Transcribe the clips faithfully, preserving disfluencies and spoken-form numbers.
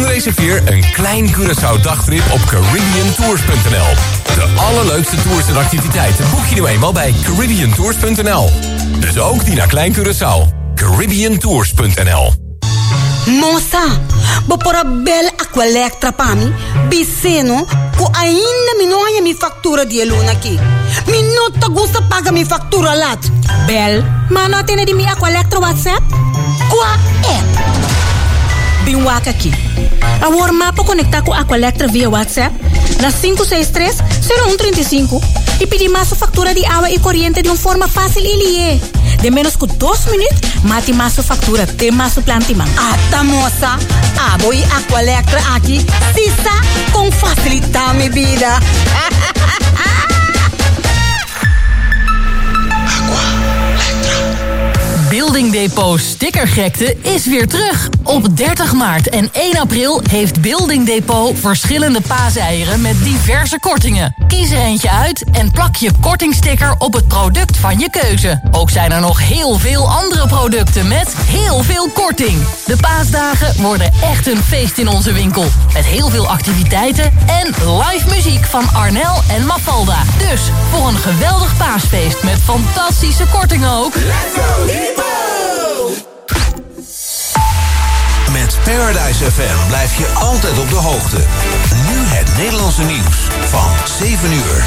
en reserveer een klein Curaçao dagtrip op Caribbean Tours punt n l. De allerleukste tours en activiteiten boek je nu eenmaal bij Caribbean Tours punt n l. Dus ook die naar Klein Curaçao. Caribbean Tours punt n l. Moça, bopora bel Aqualectra pa mi, biseno, ko ainda mi noia mi factura di luna aqui. Mi nota gusta paga mi factura lat. Bel, ma não tem de mi Aqualectra WhatsApp? Qua app. Bin waka aqui. A war mapa conectar com Aqualectra via WhatsApp na cinco seis três zero um três cinco e pedir mais factura de água e corrente de uma forma fácil e lié. De menos que dois minutos, mate mais factura, tem mais plantima. Ah, tá, moça. Ah, vou ir Aqualectra aqui. Sisa, com facilitar minha vida. Building Depot stickergekte is weer terug. Op dertig maart en één april heeft Building Depot verschillende paaseieren met diverse kortingen. Kies er eentje uit en plak je kortingsticker op het product van je keuze. Ook zijn er nog heel veel andere producten met heel veel korting. De paasdagen worden echt een feest in onze winkel. Met heel veel activiteiten en live muziek van Arnel en Mafalda. Dus voor een geweldig paasfeest met fantastische kortingen ook. Let's go Depot! Met Paradise F M blijf je altijd op de hoogte. Nu het Nederlandse nieuws van zeven uur.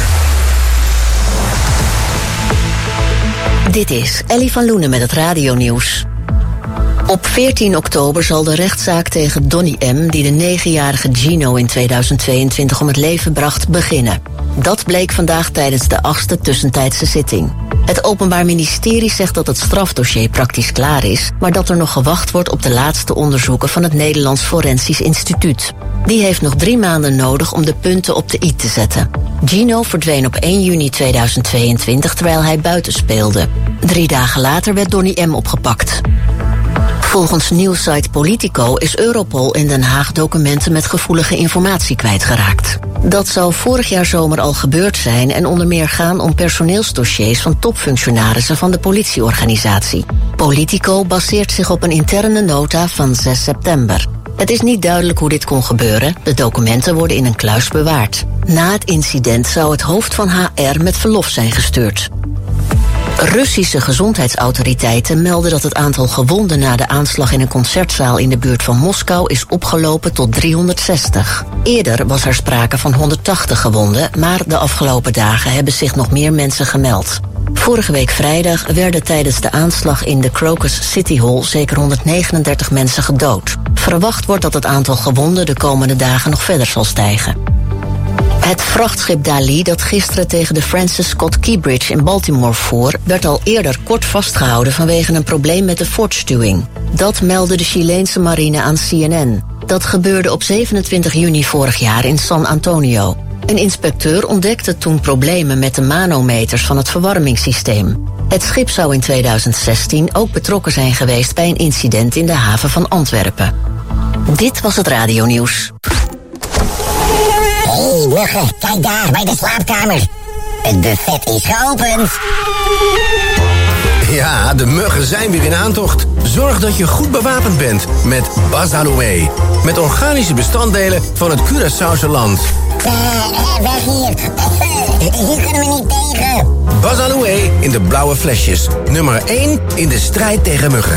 Dit is Ellie van Loenen met het radionieuws. Op veertien oktober zal de rechtszaak tegen Donnie M., die de negenjarige Gino in tweeduizend tweeëntwintig om het leven bracht, beginnen. Dat bleek vandaag tijdens de achtste tussentijdse zitting. Het Openbaar Ministerie zegt dat het strafdossier praktisch klaar is, maar dat er nog gewacht wordt op de laatste onderzoeken van het Nederlands Forensisch Instituut. Die heeft nog drie maanden nodig om de punten op de i te zetten. Gino verdween op één juni tweeduizend tweeëntwintig terwijl hij buiten speelde. Drie dagen later werd Donnie M. opgepakt. Volgens nieuwssite Politico is Europol in Den Haag documenten met gevoelige informatie kwijtgeraakt. Dat zou vorig jaar zomer al gebeurd zijn en onder meer gaan om personeelsdossiers van topfunctionarissen van de politieorganisatie. Politico baseert zich op een interne nota van zes september. Het is niet duidelijk hoe dit kon gebeuren. De documenten worden in een kluis bewaard. Na het incident zou het hoofd van H R met verlof zijn gestuurd. Russische gezondheidsautoriteiten melden dat het aantal gewonden na de aanslag in een concertzaal in de buurt van Moskou is opgelopen tot driehonderdzestig. Eerder was er sprake van honderdtachtig gewonden, maar de afgelopen dagen hebben zich nog meer mensen gemeld. Vorige week vrijdag werden tijdens de aanslag in de Crocus City Hall zeker honderdnegenendertig mensen gedood. Verwacht wordt dat het aantal gewonden de komende dagen nog verder zal stijgen. Het vrachtschip Dali dat gisteren tegen de Francis Scott Key Bridge in Baltimore voer, werd al eerder kort vastgehouden vanwege een probleem met de voortstuwing. Dat meldde de Chileense marine aan C N N. Dat gebeurde op zevenentwintig juni vorig jaar in San Antonio. Een inspecteur ontdekte toen problemen met de manometers van het verwarmingssysteem. Het schip zou in tweeduizend zestien ook betrokken zijn geweest bij een incident in de haven van Antwerpen. Dit was het radionieuws. Hé, hey, muggen, kijk daar, bij de slaapkamer. Het buffet is geopend. Ja, de muggen zijn weer in aantocht. Zorg dat je goed bewapend bent met Bazaloe. Met organische bestanddelen van het Curaçaose land. Eh, uh, weg hier. Hier kunnen we niet tegen. Bazaloe in de blauwe flesjes. Nummer één in de strijd tegen muggen.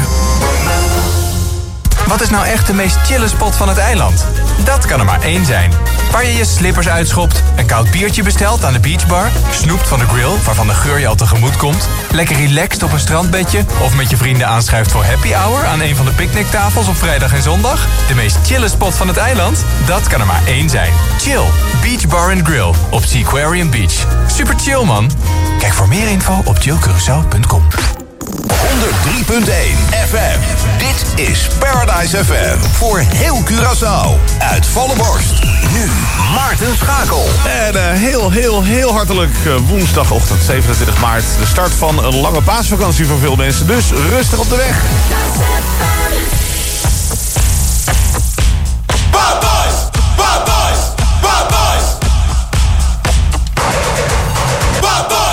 Wat is nou echt de meest chille spot van het eiland? Dat kan er maar één zijn. Waar je je slippers uitschopt, een koud biertje bestelt aan de beachbar, snoept van de grill, waarvan de geur je al tegemoet komt, lekker relaxed op een strandbedje of met je vrienden aanschuift voor happy hour aan een van de picknicktafels op vrijdag en zondag. De meest chille spot van het eiland? Dat kan er maar één zijn. Chill. Beach Bar and Grill op Seaquarium Beach. Super chill, man. Kijk voor meer info op chill curaçao punt com. honderd drie punt één F M. Dit is Paradise F M. Voor heel Curaçao. Uit volle borst. Nu Maarten Schakel. En uh, heel, heel, heel hartelijk uh, woensdagochtend zevenentwintig maart. De start van een lange paasvakantie voor veel mensen. Dus rustig op de weg. Bad boys! Bad boys! Bad boys! Bad boys!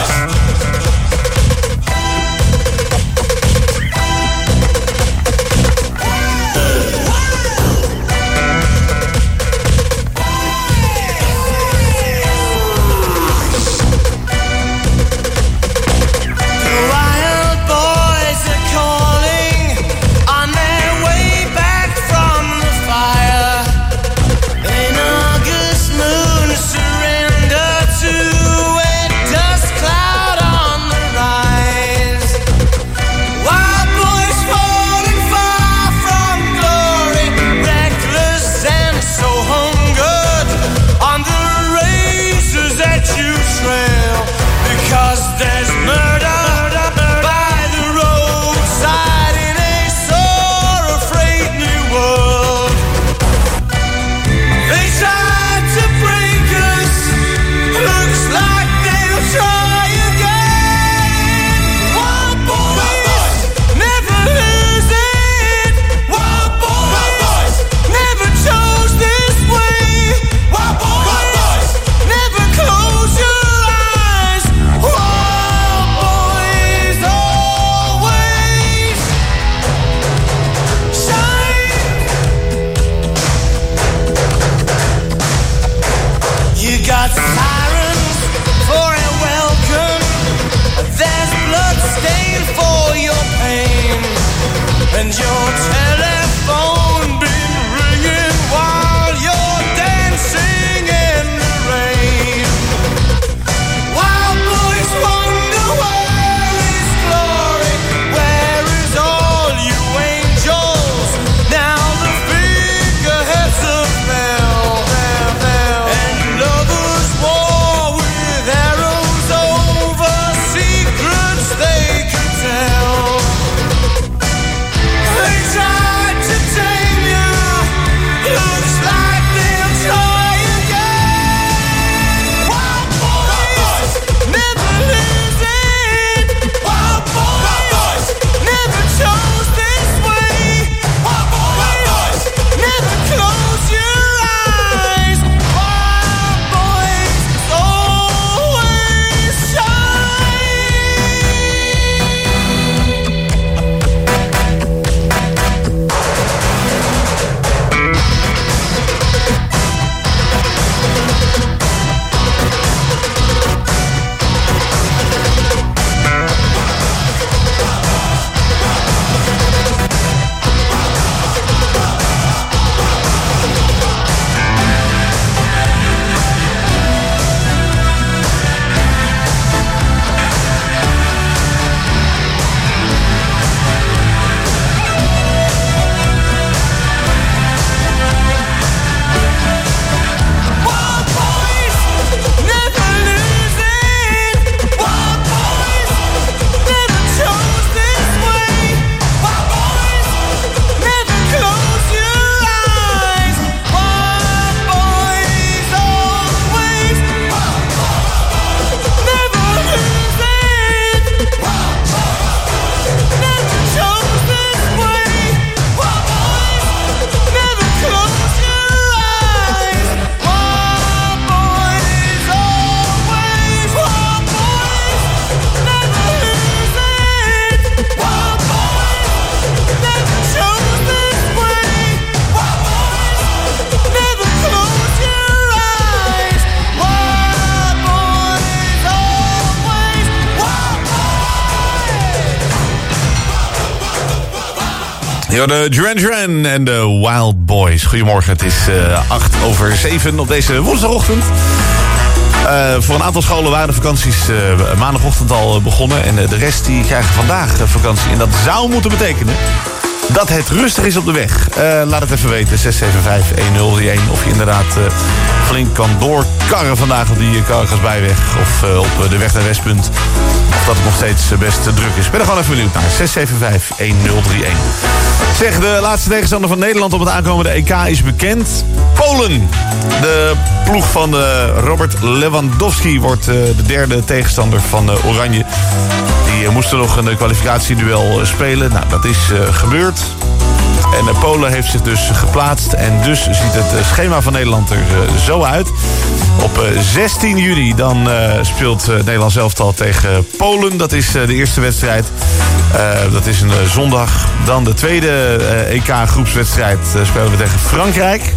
Ja, de Duran Duran en de Wild Boys. Goedemorgen, het is uh, acht over zeven op deze woensdagochtend. Uh, voor een aantal scholen waren de vakanties uh, maandagochtend al begonnen. En uh, de rest die krijgen vandaag uh, vakantie. En dat zou moeten betekenen dat het rustig is op de weg. Uh, laat het even weten, zes zeven vijf een nul drie een. Of je inderdaad uh, flink kan doorkarren vandaag op die Cargasbijweg. Of uh, op de weg naar Westpunt. Of dat het nog steeds best druk is. Ik ben er gewoon even benieuwd naar. zes zeven vijf een nul drie een. Zeg, de laatste tegenstander van Nederland op het aankomende E K is bekend. Polen. De ploeg van uh, Robert Lewandowski wordt uh, de derde tegenstander van uh, Oranje. Die uh, moesten nog een kwalificatieduel uh, spelen. Nou, dat is uh, gebeurd. En uh, Polen heeft zich dus geplaatst. En dus ziet het uh, schema van Nederland er uh, zo uit. Op uh, zestien juli dan uh, speelt uh, Nederland zelf al tegen Polen. Dat is uh, de eerste wedstrijd. Uh, dat is een uh, zondag. Dan de tweede uh, E K-groepswedstrijd uh, spelen we tegen Frankrijk.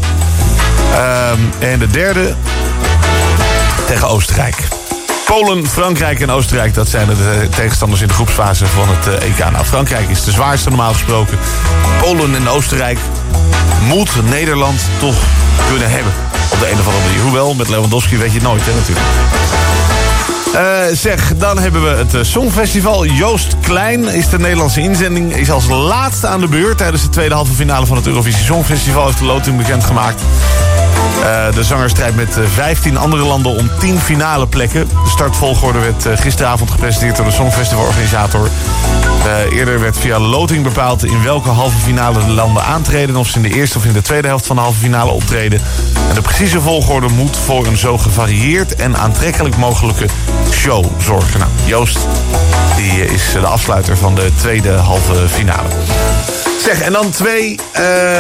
Uh, en de derde tegen Oostenrijk. Polen, Frankrijk en Oostenrijk, dat zijn de tegenstanders in de groepsfase van het E K. Nou, Frankrijk is de zwaarste normaal gesproken. Polen en Oostenrijk moet Nederland toch kunnen hebben. Op de een of andere manier. Hoewel, met Lewandowski weet je het nooit, hè, natuurlijk. Uh, zeg, dan hebben we het uh, Songfestival. Joost Klein is de Nederlandse inzending. Is als laatste aan de beurt tijdens de tweede halve finale van het Eurovisie Songfestival. Heeft de loting bekendgemaakt. Uh, de zanger strijdt met uh, vijftien andere landen om tien finale plekken. De startvolgorde werd uh, gisteravond gepresenteerd door de Songfestivalorganisator. Uh, eerder werd via loting bepaald in welke halve finale de landen aantreden. Of ze in de eerste of in de tweede helft van de halve finale optreden. En de precieze volgorde moet voor een zo gevarieerd en aantrekkelijk mogelijke show zorgen. Nou, Joost die is de afsluiter van de tweede halve finale. Zeg, en dan twee... Uh...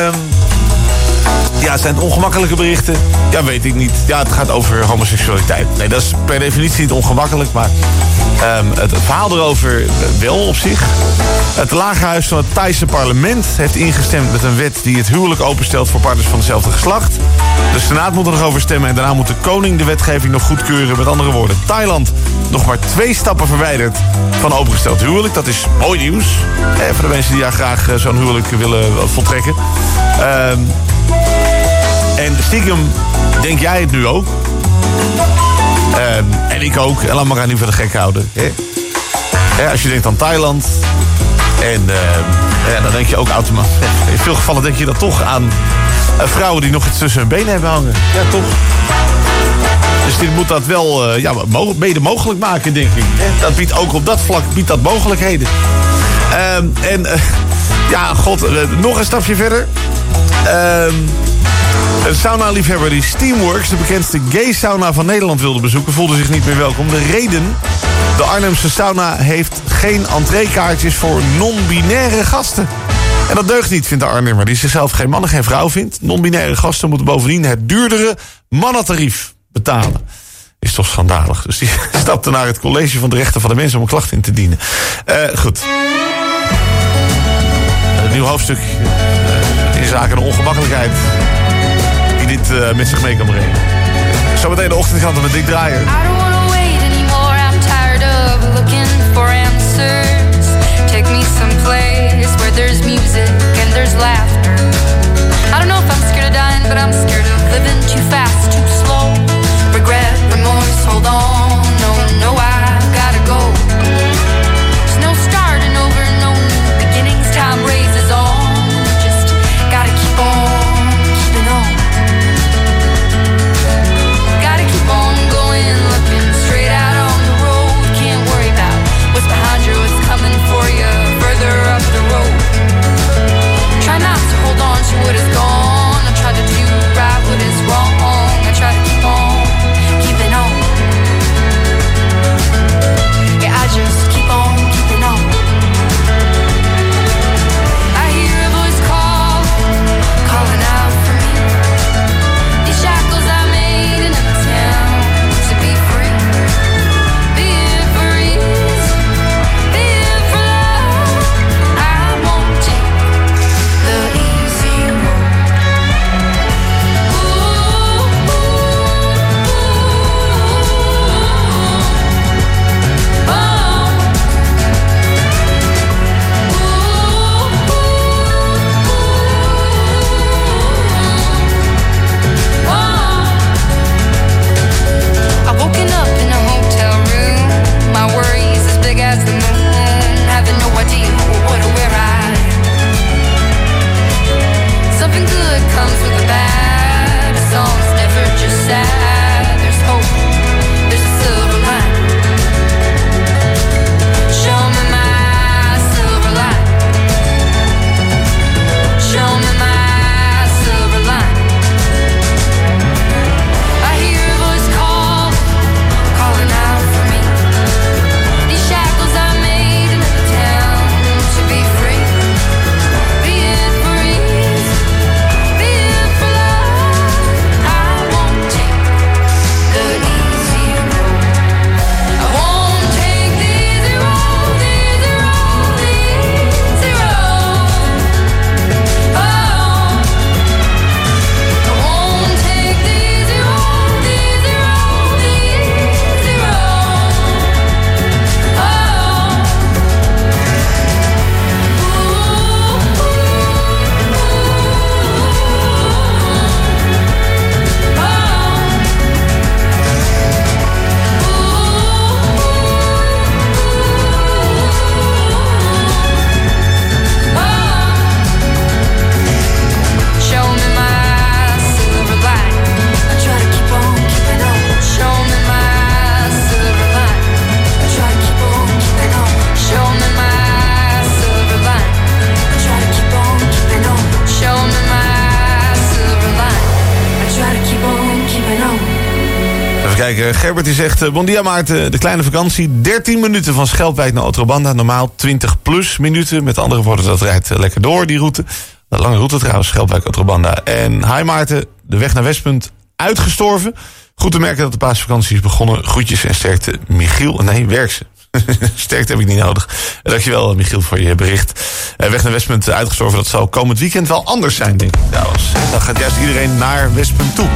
Ja, zijn het ongemakkelijke berichten? Ja, weet ik niet. Ja, het gaat over homoseksualiteit. Nee, dat is per definitie niet ongemakkelijk, maar um, het, het verhaal erover wel op zich. Het Lagerhuis van het Thaise parlement heeft ingestemd met een wet die het huwelijk openstelt voor partners van hetzelfde geslacht. De Senaat moet er nog over stemmen en daarna moet de koning de wetgeving nog goedkeuren. Met andere woorden, Thailand nog maar twee stappen verwijderd van opengesteld huwelijk. Dat is mooi nieuws. Eh, voor de mensen die daar graag uh, zo'n huwelijk willen uh, voltrekken. Um, En stiekem denk jij het nu ook. Um, en ik ook. En laat maar aan niet voor de gek houden. Hè? Ja, als je denkt aan Thailand. En uh, ja, dan denk je ook automatisch. In veel gevallen denk je dan toch aan uh, vrouwen die nog iets tussen hun benen hebben hangen. Ja, toch? Dus dit moet dat wel uh, ja, mede mogelijk maken, denk ik. Dat biedt ook op dat vlak biedt dat mogelijkheden. Um, en uh, ja, god, uh, nog een stapje verder. Um, Een sauna-liefhebber die Steamworks, de bekendste gay-sauna van Nederland, wilde bezoeken, voelde zich niet meer welkom. De reden? De Arnhemse sauna heeft geen entreekaartjes voor non-binaire gasten. En dat deugt niet, vindt de Arnhemmer, die zichzelf geen man en geen vrouw vindt. Non-binaire gasten moeten bovendien het duurdere mannentarief betalen. Is toch schandalig. Dus die stapte naar het College van de Rechten van de Mens om een klacht in te dienen. Uh, goed. Een nieuw hoofdstuk uh, in zaken de ongemakkelijkheid die dit uh, met zich mee kan brengen. Zometeen de ochtendkrant met Dick Draaier. I don't wanna wait anymore, I'm tired of looking for answers. Take me someplace where there's music and there's laughter. I don't know if I'm scared of dying, but I'm scared of living too fast, too slow. Regret, remorse, hold on, no, no, I gotta go. There's no starting over, no new beginnings, time raises on. Just gotta keep on, keeping on. Gotta keep on going, looking kijken. Gerbert die zegt, uh, bon dia Maarten, de kleine vakantie. dertien minuten van Schelpwijk naar Otrobanda. Normaal twintig plus minuten. Met andere woorden, dat rijdt uh, lekker door, die route. Een lange route trouwens, Schelpwijk, Otrobanda. En hi Maarten, de weg naar Westpunt uitgestorven. Goed te merken dat de paasvakantie is begonnen. Groetjes en sterkte, Michiel. Nee, Werkse. Sterkte heb ik niet nodig. Dankjewel, Michiel, voor je bericht. Uh, weg naar Westpunt uitgestorven, dat zal komend weekend wel anders zijn, denk ik trouwens. Dan gaat juist iedereen naar Westpunt toe.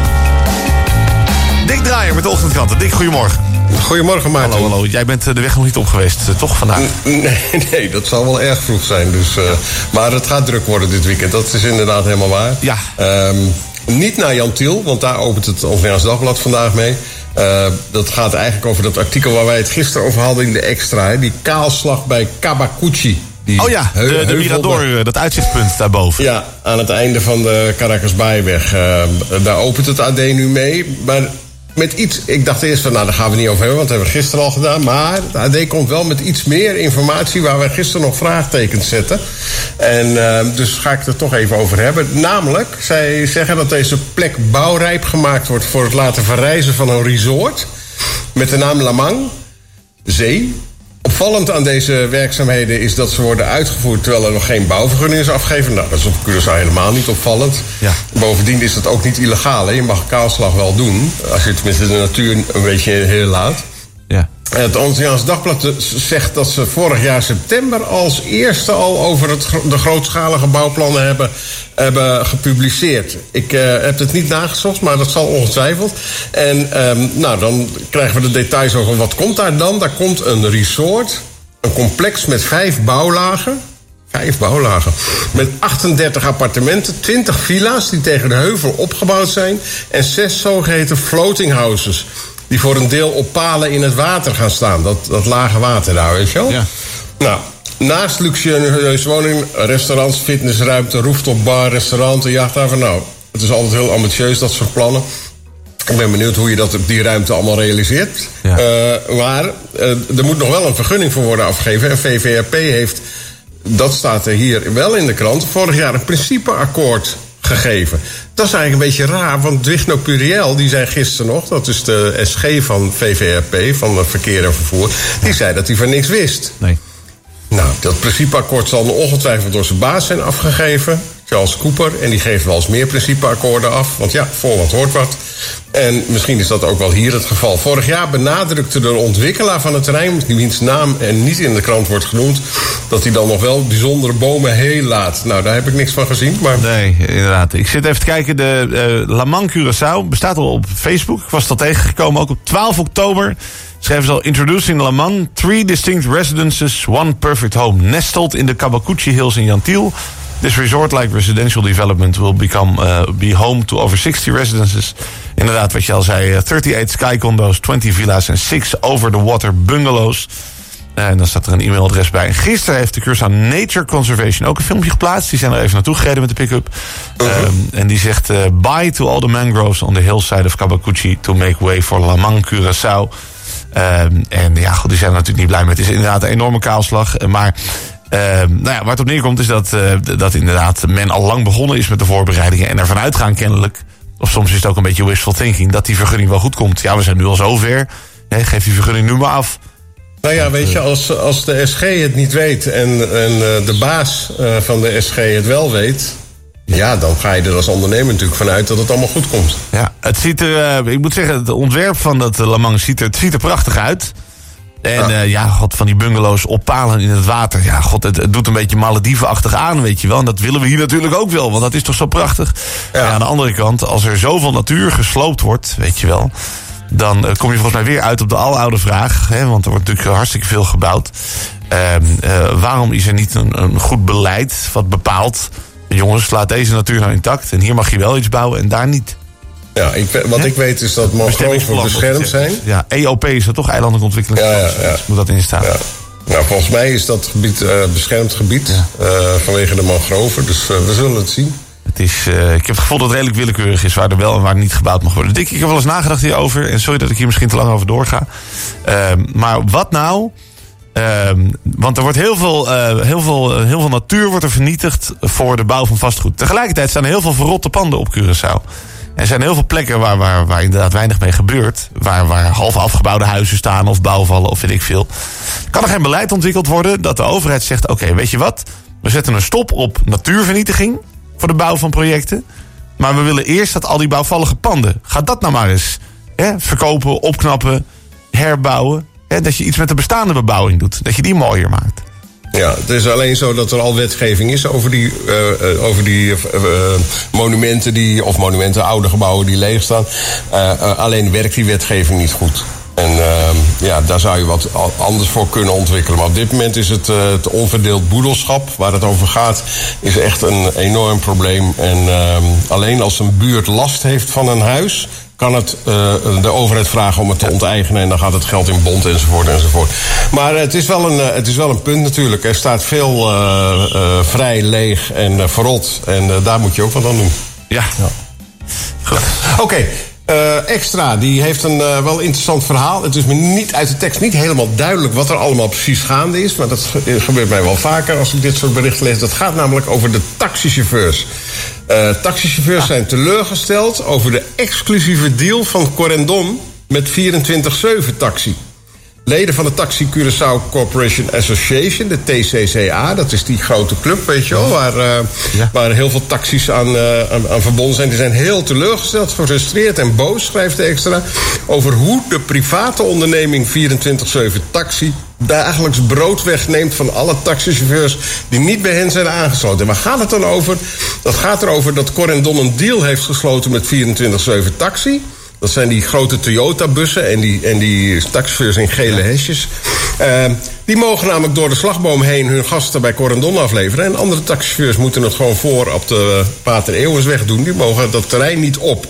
Dick Draaier met de ochtendkranten. Dick, goedemorgen. Goedemorgen, Maarten. Hallo, hallo. Jij bent de weg nog niet op geweest, toch, vandaag? Nee, nee, dat zal wel erg vroeg zijn. Dus, uh, maar het gaat druk worden dit weekend. Dat is inderdaad helemaal waar. Ja. Um, niet naar Jan Tiel, want daar opent het Antilliaans Dagblad vandaag mee. Uh, dat gaat eigenlijk over dat artikel waar wij het gisteren over hadden in de extra. Hè, die kaalslag bij Kabakuchi. Die oh ja, de, de Mirador, dat uitzichtpunt daarboven. Ja, aan het einde van de Caracas-Baaiweg. Uh, daar opent het A D nu mee. Maar met iets, ik dacht eerst van, nou, daar gaan we niet over hebben, want dat hebben we gisteren al gedaan. Maar het A D komt wel met iets meer informatie waar wij gisteren nog vraagtekens zetten. En uh, dus ga ik het er toch even over hebben. Namelijk, zij zeggen dat deze plek bouwrijp gemaakt wordt voor het laten verrijzen van een resort met de naam Lamang Zee. Opvallend aan deze werkzaamheden is dat ze worden uitgevoerd terwijl er nog geen bouwvergunning is afgegeven. Nou, dat is op Curaçao helemaal niet opvallend. Ja. Bovendien is dat ook niet illegaal. Hè? Je mag kaalslag wel doen, als je tenminste de natuur een beetje heel laat. Ja. Het Antilliaans Dagblad zegt dat ze vorig jaar september als eerste al over het, de grootschalige bouwplannen hebben, hebben gepubliceerd. Ik uh, heb het niet nagezocht, maar dat zal ongetwijfeld. En um, nou, dan krijgen we de details over wat komt daar dan. Daar komt een resort, een complex met vijf bouwlagen. Vijf bouwlagen. Met achtendertig appartementen, twintig villa's die tegen de heuvel opgebouwd zijn en zes zogeheten floating houses die voor een deel op palen in het water gaan staan. Dat, dat lage water daar, weet je wel? Ja. Nou, naast luxueuze woningen, restaurants, fitnessruimte, rooftopbar, restauranten, jachthaven. Nou, het is altijd heel ambitieus, dat soort plannen. Ik ben benieuwd hoe je dat op die ruimte allemaal realiseert. Ja. Uh, maar uh, er moet nog wel een vergunning voor worden afgegeven. En V V R P heeft, dat staat er hier wel in de krant, vorig jaar een principeakkoord gegeven. Dat is eigenlijk een beetje raar, want Dwigno Puriel, die zei gisteren nog, dat is de S G van V V R P, van het verkeer en vervoer, die zei dat hij van niks wist. Nee. Nou, dat principeakkoord zal ongetwijfeld door zijn baas zijn afgegeven, Charles Cooper, en die geeft wel eens meer principeakkoorden af, want ja, voor wat hoort wat. En misschien is dat ook wel hier het geval. Vorig jaar benadrukte de ontwikkelaar van het terrein, wiens naam en niet in de krant wordt genoemd, dat hij dan nog wel bijzondere bomen heel laat. Nou, daar heb ik niks van gezien. Maar nee, inderdaad. Ik zit even te kijken. De uh, Lamang Curaçao bestaat al op Facebook. Ik was al tegengekomen. Ook op twaalf oktober schrijven ze al: Introducing Lamang, three distinct residences, one perfect home. Nestled in the Kabakuchi Hills in Yantiel. This resort-like residential development will become uh, be home to over sixty residences. Inderdaad, wat je al zei, thirty-eight sky condos, twenty villa's en six over-the-water bungalows. En dan staat er een e-mailadres bij. En gisteren heeft de Curaçao Nature Conservation ook een filmpje geplaatst. Die zijn er even naartoe gereden met de pick-up. Uh-huh. Um, en die zegt: uh, bye to all the mangroves on the hillside of Kabakuchi to make way for Lamang Curaçao. Um, en ja, goed, die zijn er natuurlijk niet blij mee. Het is inderdaad een enorme kaalslag. Maar Uh, nou ja, waar het op neerkomt is dat, uh, dat inderdaad men al lang begonnen is met de voorbereidingen en ervan uitgaan kennelijk, of soms is het ook een beetje wishful thinking, dat die vergunning wel goed komt. Ja, we zijn nu al zover. Hè, geef die vergunning nu maar af. Nou ja, weet je, als, als de S G het niet weet en, en uh, de baas uh, van de S G het wel weet, ja, dan ga je er als ondernemer natuurlijk vanuit dat het allemaal goed komt. Ja, het ziet er, uh, ik moet zeggen, het ontwerp van dat uh, Lamang ziet er, het ziet er prachtig uit. En ja, uh, ja god, van die bungalows op palen in het water. Ja, god, het, het doet een beetje Maledivenachtig aan, weet je wel. En dat willen we hier natuurlijk ook wel, want dat is toch zo prachtig. Ja. Ja, aan de andere kant, als er zoveel natuur gesloopt wordt, weet je wel, dan uh, kom je volgens mij weer uit op de aloude vraag. Hè, want er wordt natuurlijk hartstikke veel gebouwd. Uh, uh, waarom is er niet een, een goed beleid wat bepaalt, jongens, laat deze natuur nou intact en hier mag je wel iets bouwen en daar niet. Ja, ik, wat ik weet is dat mangroven beschermd zijn. Ja, E O P is dat toch, eilandelijke ontwikkeling. Ja, ja, ja. Dus moet dat in staan. Ja. Nou, volgens mij is dat gebied uh, beschermd gebied, ja. uh, vanwege de mangroven. Dus uh, we zullen het zien. Het is, uh, ik heb het gevoel dat het redelijk willekeurig is waar er wel en waar niet gebouwd mag worden. Dick, ik heb wel eens nagedacht hierover. En sorry dat ik hier misschien te lang over doorga. Uh, maar wat nou? Uh, want er wordt heel veel, uh, heel, veel, uh, heel veel natuur wordt er vernietigd voor de bouw van vastgoed. Tegelijkertijd staan er heel veel verrotte panden op Curaçao. Er zijn heel veel plekken waar, waar, waar inderdaad weinig mee gebeurt. Waar, waar half afgebouwde huizen staan of bouwvallen of weet ik veel. Kan er geen beleid ontwikkeld worden dat de overheid zegt... oké, okay, weet je wat, we zetten een stop op natuurvernietiging voor de bouw van projecten. Maar we willen eerst dat al die bouwvallige panden... ga dat nou maar eens hè, verkopen, opknappen, herbouwen. Hè, dat je iets met de bestaande bebouwing doet. Dat je die mooier maakt. Ja, het is alleen zo dat er al wetgeving is over die, uh, over die uh, monumenten... Die, of monumenten, oude gebouwen die leeg staan. Uh, uh, alleen werkt die wetgeving niet goed. En uh, ja, daar zou je wat anders voor kunnen ontwikkelen. Maar op dit moment is het, uh, het onverdeeld boedelschap waar het over gaat... is echt een enorm probleem. En uh, alleen als een buurt last heeft van een huis... kan het uh, de overheid vragen om het te onteigenen... en dan gaat het geld in bond enzovoort enzovoort. Maar het is wel een, uh, het is wel een punt natuurlijk. Er staat veel uh, uh, vrij, leeg en uh, verrot. En uh, daar moet je ook wat aan doen. Ja. ja. Oké. Okay. Uh, extra, die heeft een uh, wel interessant verhaal. Het is me niet uit de tekst niet helemaal duidelijk wat er allemaal precies gaande is. Maar dat gebeurt mij wel vaker als ik dit soort berichten lees. Dat gaat namelijk over de taxichauffeurs. Uh, taxichauffeurs ah. zijn teleurgesteld over de exclusieve deal van Corendon met vierentwintig zeven taxi. Leden van de Taxi Curaçao Corporation Association, de T C C A... dat is die grote club, weet je wel... waar, uh, ja. waar heel veel taxis aan, uh, aan, aan verbonden zijn. Die zijn heel teleurgesteld, gefrustreerd en boos, schrijft de Extra... over hoe de private onderneming vierentwintig zeven Taxi... dagelijks brood wegneemt van alle taxichauffeurs... die niet bij hen zijn aangesloten. En waar gaat het dan over? Dat gaat erover dat Corendon een deal heeft gesloten met vierentwintig zeven Taxi... Dat zijn die grote Toyota-bussen en die, en die taxichauffeurs in gele hesjes. Uh, die mogen namelijk door de slagboom heen hun gasten bij Corendon afleveren. En andere taxichauffeurs moeten het gewoon voor op de Pater Eeuwensweg doen. Die mogen dat terrein niet op.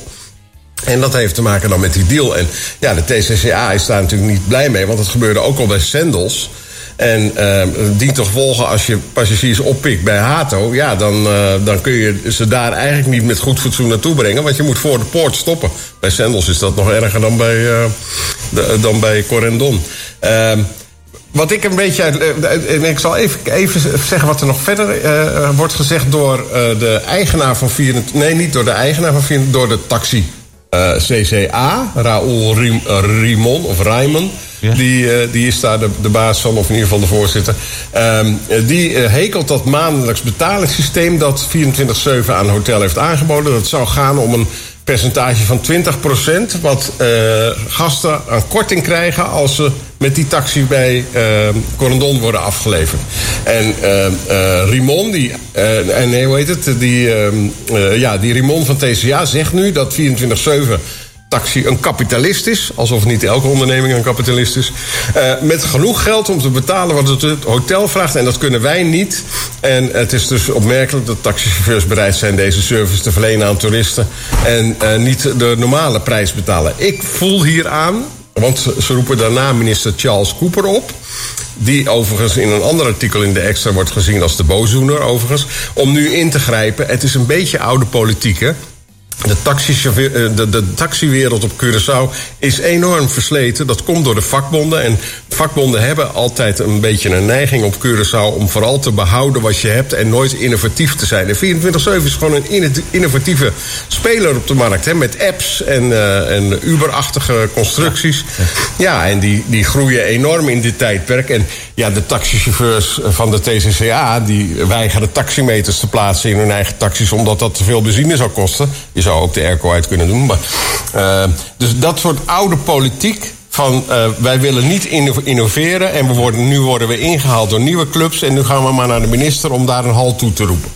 En dat heeft te maken dan met die deal. En ja, de T C C A is daar natuurlijk niet blij mee, want dat gebeurde ook al bij Sendels. En uh, dient toch volgen als je passagiers oppikt bij Hato... ja, dan, uh, dan kun je ze daar eigenlijk niet met goed fatsoen naartoe brengen... want je moet voor de poort stoppen. Bij Sendels is dat nog erger dan bij, uh, de, dan bij Corendon. Uh, wat ik een beetje uit... Uh, en ik zal even, even zeggen wat er nog verder uh, wordt gezegd... door uh, de eigenaar van vierentwintig... nee, niet door de eigenaar van vierentwintig... door de taxi uh, C C A, Raoul Rim, uh, Rimon of Rijman... Ja. Die, uh, die is daar de, de baas van, of in ieder geval de voorzitter. Um, die uh, hekelt dat maandelijks betalingssysteem... dat vierentwintig zeven aan het hotel heeft aangeboden. Dat zou gaan om een percentage van twintig procent... wat uh, gasten aan korting krijgen... als ze met die taxi bij uh, Corendon worden afgeleverd. En uh, uh, Rimon, die, uh, en nee, hoe heet het? Die, uh, uh, ja, die Rimon van T C C A zegt nu dat vierentwintig zeven... taxi een kapitalist is, alsof niet elke onderneming een kapitalist is... Uh, met genoeg geld om te betalen wat het hotel vraagt... en dat kunnen wij niet. En het is dus opmerkelijk dat taxichauffeurs bereid zijn... deze service te verlenen aan toeristen... en uh, niet de normale prijs betalen. Ik voel hier aan, want ze roepen daarna minister Charles Cooper op... die overigens in een ander artikel in de Extra wordt gezien als de boosdoener... overigens, om nu in te grijpen. Het is een beetje oude politiek, hè? De, taxichauffeur, de, de taxiwereld op Curaçao is enorm versleten. Dat komt door de vakbonden. En vakbonden hebben altijd een beetje een neiging op Curaçao... om vooral te behouden wat je hebt en nooit innovatief te zijn. En vierentwintig zeven is gewoon een innovatieve speler op de markt. Hè, met apps en, uh, en Uber-achtige constructies. Ja, en die, die groeien enorm in dit tijdperk. En ja, de taxichauffeurs van de T C C A... die weigeren taximeters te plaatsen in hun eigen taxis... omdat dat te veel benzine zou kosten. Je zou ook de airco uit kunnen doen. Maar, uh, dus dat soort oude politiek... van uh, wij willen niet innoveren... en we worden, nu worden we ingehaald door nieuwe clubs... en nu gaan we maar naar de minister om daar een halt toe te roepen.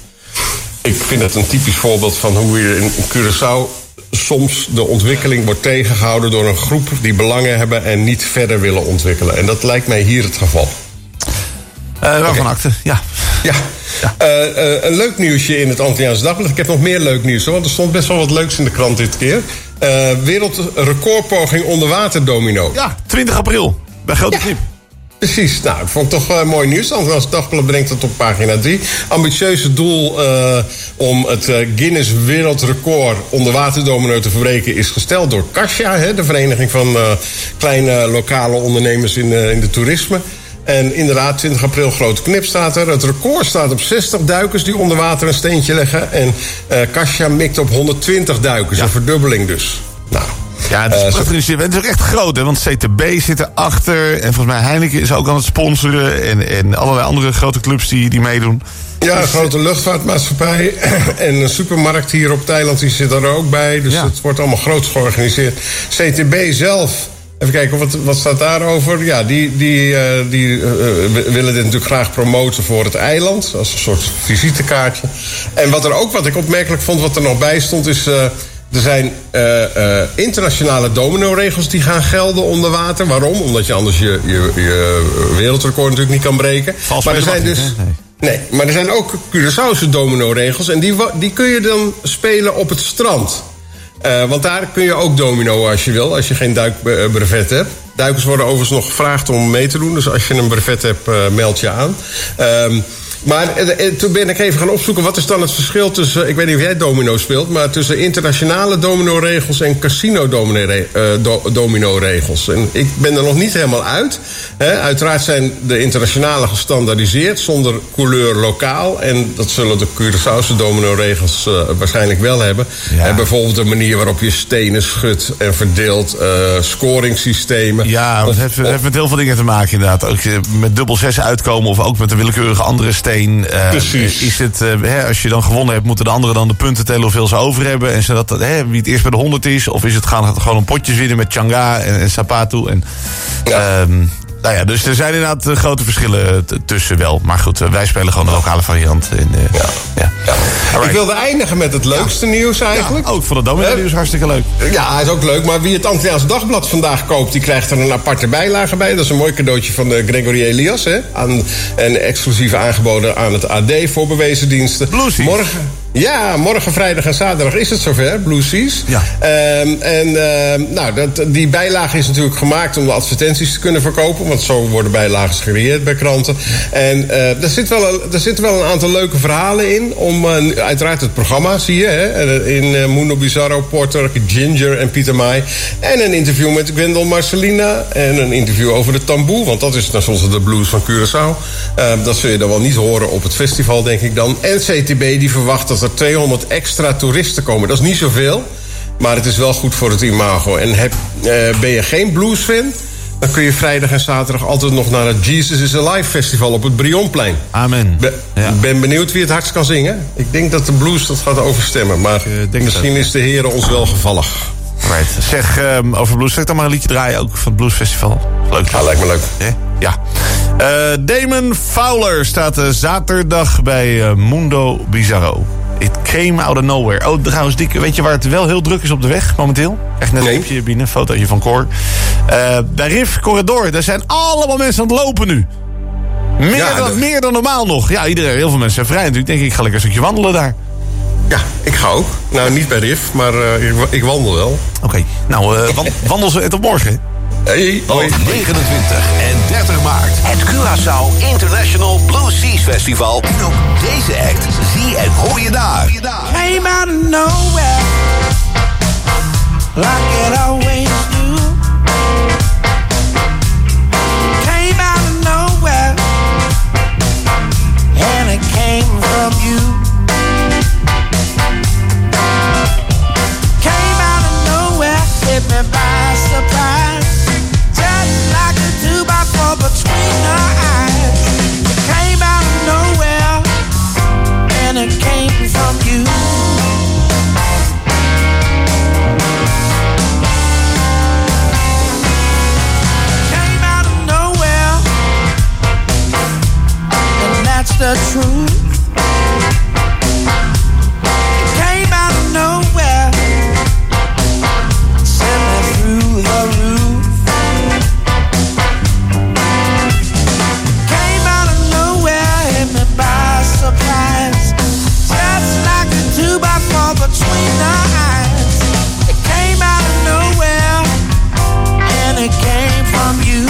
Ik vind het een typisch voorbeeld van hoe je in Curaçao... soms de ontwikkeling wordt tegengehouden door een groep... die belangen hebben en niet verder willen ontwikkelen. En dat lijkt mij hier het geval. Uh, wel okay. Van akte, ja. Ja. ja. Uh, uh, een leuk nieuwsje in het Antilliaans Dagblad. Ik heb nog meer leuk nieuws, want er stond best wel wat leuks in de krant dit keer. Uh, wereldrecordpoging onderwaterdomino. Ja, twintig april, bij Grote Knip. Ja. Precies, nou, ik vond het toch uh, mooi nieuws. Antilliaans Dagblad brengt het op pagina drie. Ambitieuze doel uh, om het uh, Guinness wereldrecord onderwaterdomino te verbreken... is gesteld door Kasia, hè, de vereniging van uh, kleine lokale ondernemers in, uh, in de toerisme. En inderdaad, twintig april grote knip staat er. Het record staat op zestig duikers die onder water een steentje leggen. En uh, Kasia mikt op honderdtwintig duikers, ja. Een verdubbeling dus. Nou... Ja, het is, uh, zo... het is echt groot, hè, want C T B zit erachter. En volgens mij Heineken is ook aan het sponsoren. En, en allerlei andere grote clubs die, die meedoen. Ja, een grote luchtvaartmaatschappij. En een supermarkt hier op Thailand die zit er ook bij. Dus ja. Het wordt allemaal groots georganiseerd. C T B zelf, even kijken, wat, wat staat daarover? Ja, die, die, uh, die uh, willen dit natuurlijk graag promoten voor het eiland. Als een soort visitekaartje. En wat er ook, wat ik opmerkelijk vond, wat er nog bij stond, is... Uh, Er zijn uh, uh, internationale domino-regels die gaan gelden onder water. Waarom? Omdat je anders je, je, je wereldrecord natuurlijk niet kan breken. Vals maar er zijn dus... Nee. nee, maar er zijn ook Curaçaose domino-regels. En die, die kun je dan spelen op het strand. Uh, want daar kun je ook domino als je wil, als je geen duikbrevet hebt. Duikers worden overigens nog gevraagd om mee te doen. Dus als je een brevet hebt, uh, meld je aan. Um, Maar eh, toen ben ik even gaan opzoeken, wat is dan het verschil tussen... ik weet niet of jij domino speelt, maar tussen internationale domino-regels en casino-domino-regels. En ik ben er nog niet helemaal uit. Hè. Uiteraard zijn de internationale gestandaardiseerd, zonder couleur lokaal. En dat zullen de Curaçaose domino-regels uh, waarschijnlijk wel hebben. Ja. En bijvoorbeeld de manier waarop je stenen schudt en verdeelt, uh, scoringssystemen. Ja, het heeft, heeft met heel veel dingen te maken inderdaad. Ook met dubbel zes uitkomen of ook met een willekeurige andere steen. Uh, Precies. Is het, uh, hè, als je dan gewonnen hebt, moeten de anderen dan de punten tellen hoeveel ze over hebben. En zodat hè, wie het eerst bij de honderd is. Of is het gaan gewoon een potjes winnen met Chang'a en, en Sapatu. En, ja. Um, nou ja, dus er zijn inderdaad uh, grote verschillen t- tussen wel. Maar goed, uh, wij spelen gewoon de lokale variant. In, uh, ja. Ja. Ja. Ik wilde eindigen met het leukste ja. nieuws eigenlijk. Ja, ook voor de domino nieuws, hartstikke leuk. Ja, hij is ook leuk. Maar wie het Antilliaans Dagblad vandaag koopt, die krijgt er een aparte bijlage bij. Dat is een mooi cadeautje van de Gregory Elias. Hè? Aan, en exclusief aangeboden aan het A D voor bewezen diensten. Bluesies. Morgen... Ja, morgen, vrijdag en zaterdag is het zover, Blue Seas. Ja. Um, en uh, nou, dat, die bijlage is natuurlijk gemaakt om de advertenties te kunnen verkopen. Want zo worden bijlagen gecreëerd bij kranten. En uh, er, zit wel een, er zitten wel een aantal leuke verhalen in. Om uh, uiteraard het programma, zie je. Hè, in uh, Mundo Bizarro, Porter, Ginger en Pieter Mai. En een interview met Gwendol Marcelina. En een interview over de tamboe. Want dat is tenslotte de blues van Curaçao. Uh, dat zul je dan wel niet horen op het festival, denk ik dan. En C T B die verwacht dat er tweehonderd extra toeristen komen. Dat is niet zoveel, maar het is wel goed voor het imago. En heb, uh, ben je geen bluesfan, dan kun je vrijdag en zaterdag altijd nog naar het Jesus is Alive festival op het Brionplein. Amen. Be- ja. Ben benieuwd wie het hardst kan zingen. Ik denk dat de blues dat gaat overstemmen, maar uh, misschien dat. Is de Heere ons wel gevallig. Right. Zeg, um, over blues, zeg dan maar een liedje draaien ook van het bluesfestival. Leuk. Ja, lijkt me leuk. Eh? Ja. Uh, Damon Fowler staat uh, zaterdag bij uh, Mundo Bizarro. It came out of nowhere. Oh, trouwens, Dick, weet je waar het wel heel druk is op de weg momenteel? Echt net een nee. binnen, een fotootje van Cor. Uh, bij Riff Corridor, daar zijn allemaal mensen aan het lopen nu. Meer, ja, dan, de... meer dan normaal nog. Ja, iedereen, heel veel mensen zijn vrij natuurlijk. Denk ik, ik ga lekker een stukje wandelen daar. Ja, ik ga ook. Nou, niet bij Riff, maar uh, ik, ik wandel wel. Oké, okay. nou, uh, wand, wandel ze tot morgen. Hey, hoi. Op negenentwintig en dertig maart. Het Curaçao International Blue Seas Festival. En ook deze act zie en hoor je daar. Came out of nowhere, like it always do. Came out of nowhere, and it came from you. Came out of nowhere, hit me by surprise. Like a two by four between her eyes. It came out of nowhere, and it came from you. Came out of nowhere, and that's the truth. It came out of nowhere, sent me through the roof. Surprise, just like a two by four between our eyes. It came out of nowhere, and it came from you.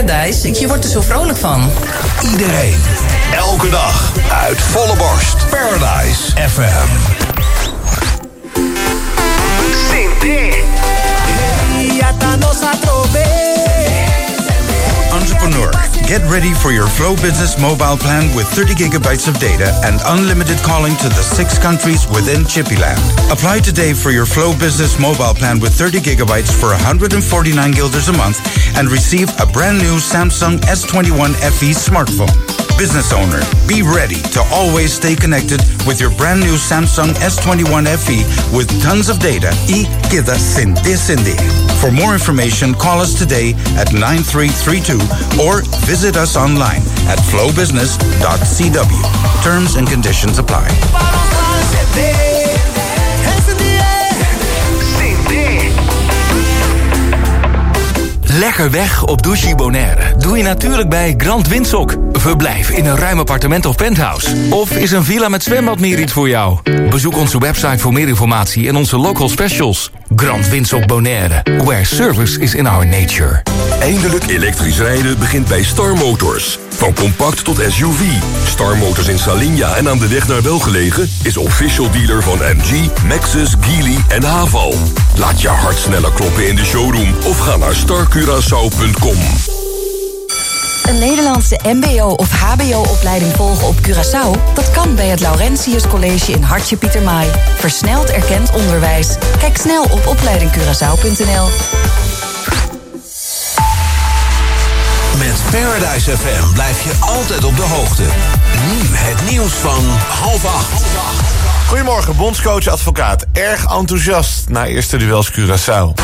Paradise. Je wordt er zo vrolijk van. Iedereen, elke dag, uit volle borst. Paradise F M. Entrepreneur, get ready for your Flow Business mobile plan with thirty gigabytes of data and unlimited calling to the six countries within Chippyland. Apply today for your Flow Business mobile plan with thirty gigabytes for one hundred forty-nine guilders a month and receive a brand new Samsung S twenty-one F E smartphone. Business owner, be ready to always stay connected with your brand new Samsung S twenty-one F E with tons of data. Y queda Cindy Cindy. For more information, call us today at nine three three two or visit us online at flow business dot c w. Terms and conditions apply. Lekker weg op Douchy Bonaire doe je natuurlijk bij Grand Windsock. Verblijf in een ruim appartement of penthouse. Of is een villa met zwembad meer iets voor jou? Bezoek onze website voor meer informatie en onze local specials. Grand Windsock Bonaire, where service is in our nature. Eindelijk elektrisch rijden begint bij Star Motors. Van compact tot S U V. Star Motors in Salinja en aan de weg naar Welgelegen is official dealer van M G, Maxus, Geely en Haval. Laat je hart sneller kloppen in de showroom of ga naar star curaçao punt com. Een Nederlandse mbo of hbo-opleiding volgen op Curaçao? Dat kan bij het Laurentius College in Hartje Pietermaai. Versneld erkend onderwijs. Kijk snel op opleiding curaçao punt n l. Met Paradise F M blijf je altijd op de hoogte. Nu het nieuws van half acht. Goedemorgen, bondscoach advocaat. Erg enthousiast na eerste duels Curaçao.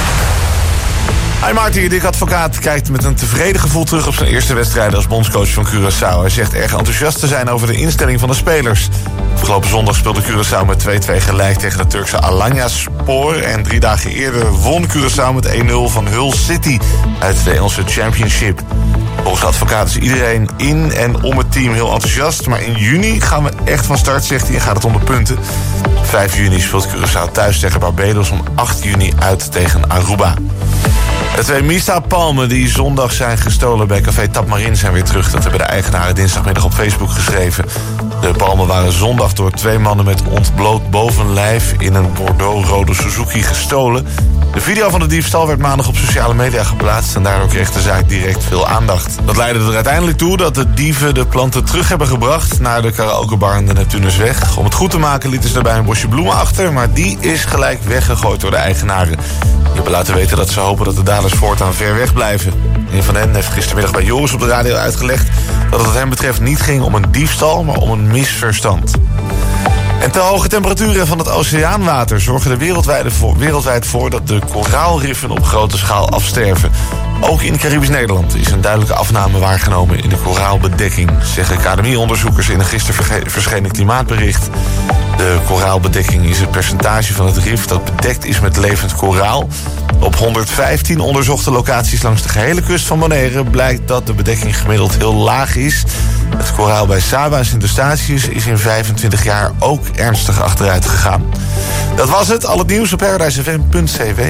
Hi Martin, Dick advocaat kijkt met een tevreden gevoel terug op zijn eerste wedstrijd als bondscoach van Curaçao. Hij zegt erg enthousiast te zijn over de instelling van de spelers. Afgelopen zondag speelde Curaçao met twee twee gelijk tegen de Turkse Alanyaspor. En drie dagen eerder won Curaçao met één nul van Hull City uit de Engelse Championship. Volgens de advocaat is iedereen in en om het team heel enthousiast. Maar in juni gaan we echt van start, zegt hij, en gaat het om de punten. vijf juni speelt Curaçao thuis tegen Barbados, om acht juni uit tegen Aruba. De twee Mista-palmen die zondag zijn gestolen bij Café Tapmarin zijn weer terug. Dat hebben de eigenaren dinsdagmiddag op Facebook geschreven. De palmen waren zondag door twee mannen met ontbloot bovenlijf in een Bordeaux-rode Suzuki gestolen. De video van de diefstal werd maandag op sociale media geplaatst en daardoor kreeg de zaak direct veel aandacht. Dat leidde er uiteindelijk toe dat de dieven de planten terug hebben gebracht naar de karaokebar in de Neptunusweg. Om het goed te maken lieten ze daarbij een bosje bloemen achter, maar die is gelijk weggegooid door de eigenaren. Die hebben laten weten dat ze hopen dat de daders voortaan ver weg blijven. Een van hen heeft gistermiddag bij Joris op de radio uitgelegd dat het wat hem betreft niet ging om een diefstal, maar om een misverstand. En te hoge temperaturen van het oceaanwater zorgen er wereldwijd voor, wereldwijd voor dat de koraalriffen op grote schaal afsterven. Ook in Caribisch Nederland is een duidelijke afname waargenomen in de koraalbedekking, zeggen academieonderzoekers in een gisteren verschenen klimaatbericht. De koraalbedekking is het percentage van het rif dat bedekt is met levend koraal. Op honderdvijftien onderzochte locaties langs de gehele kust van Bonaire blijkt dat de bedekking gemiddeld heel laag is. Het koraal bij Saba en Sint-Eustatius is in vijfentwintig jaar ook ernstig achteruit gegaan. Dat was het, al het nieuws op paradise f m punt c w.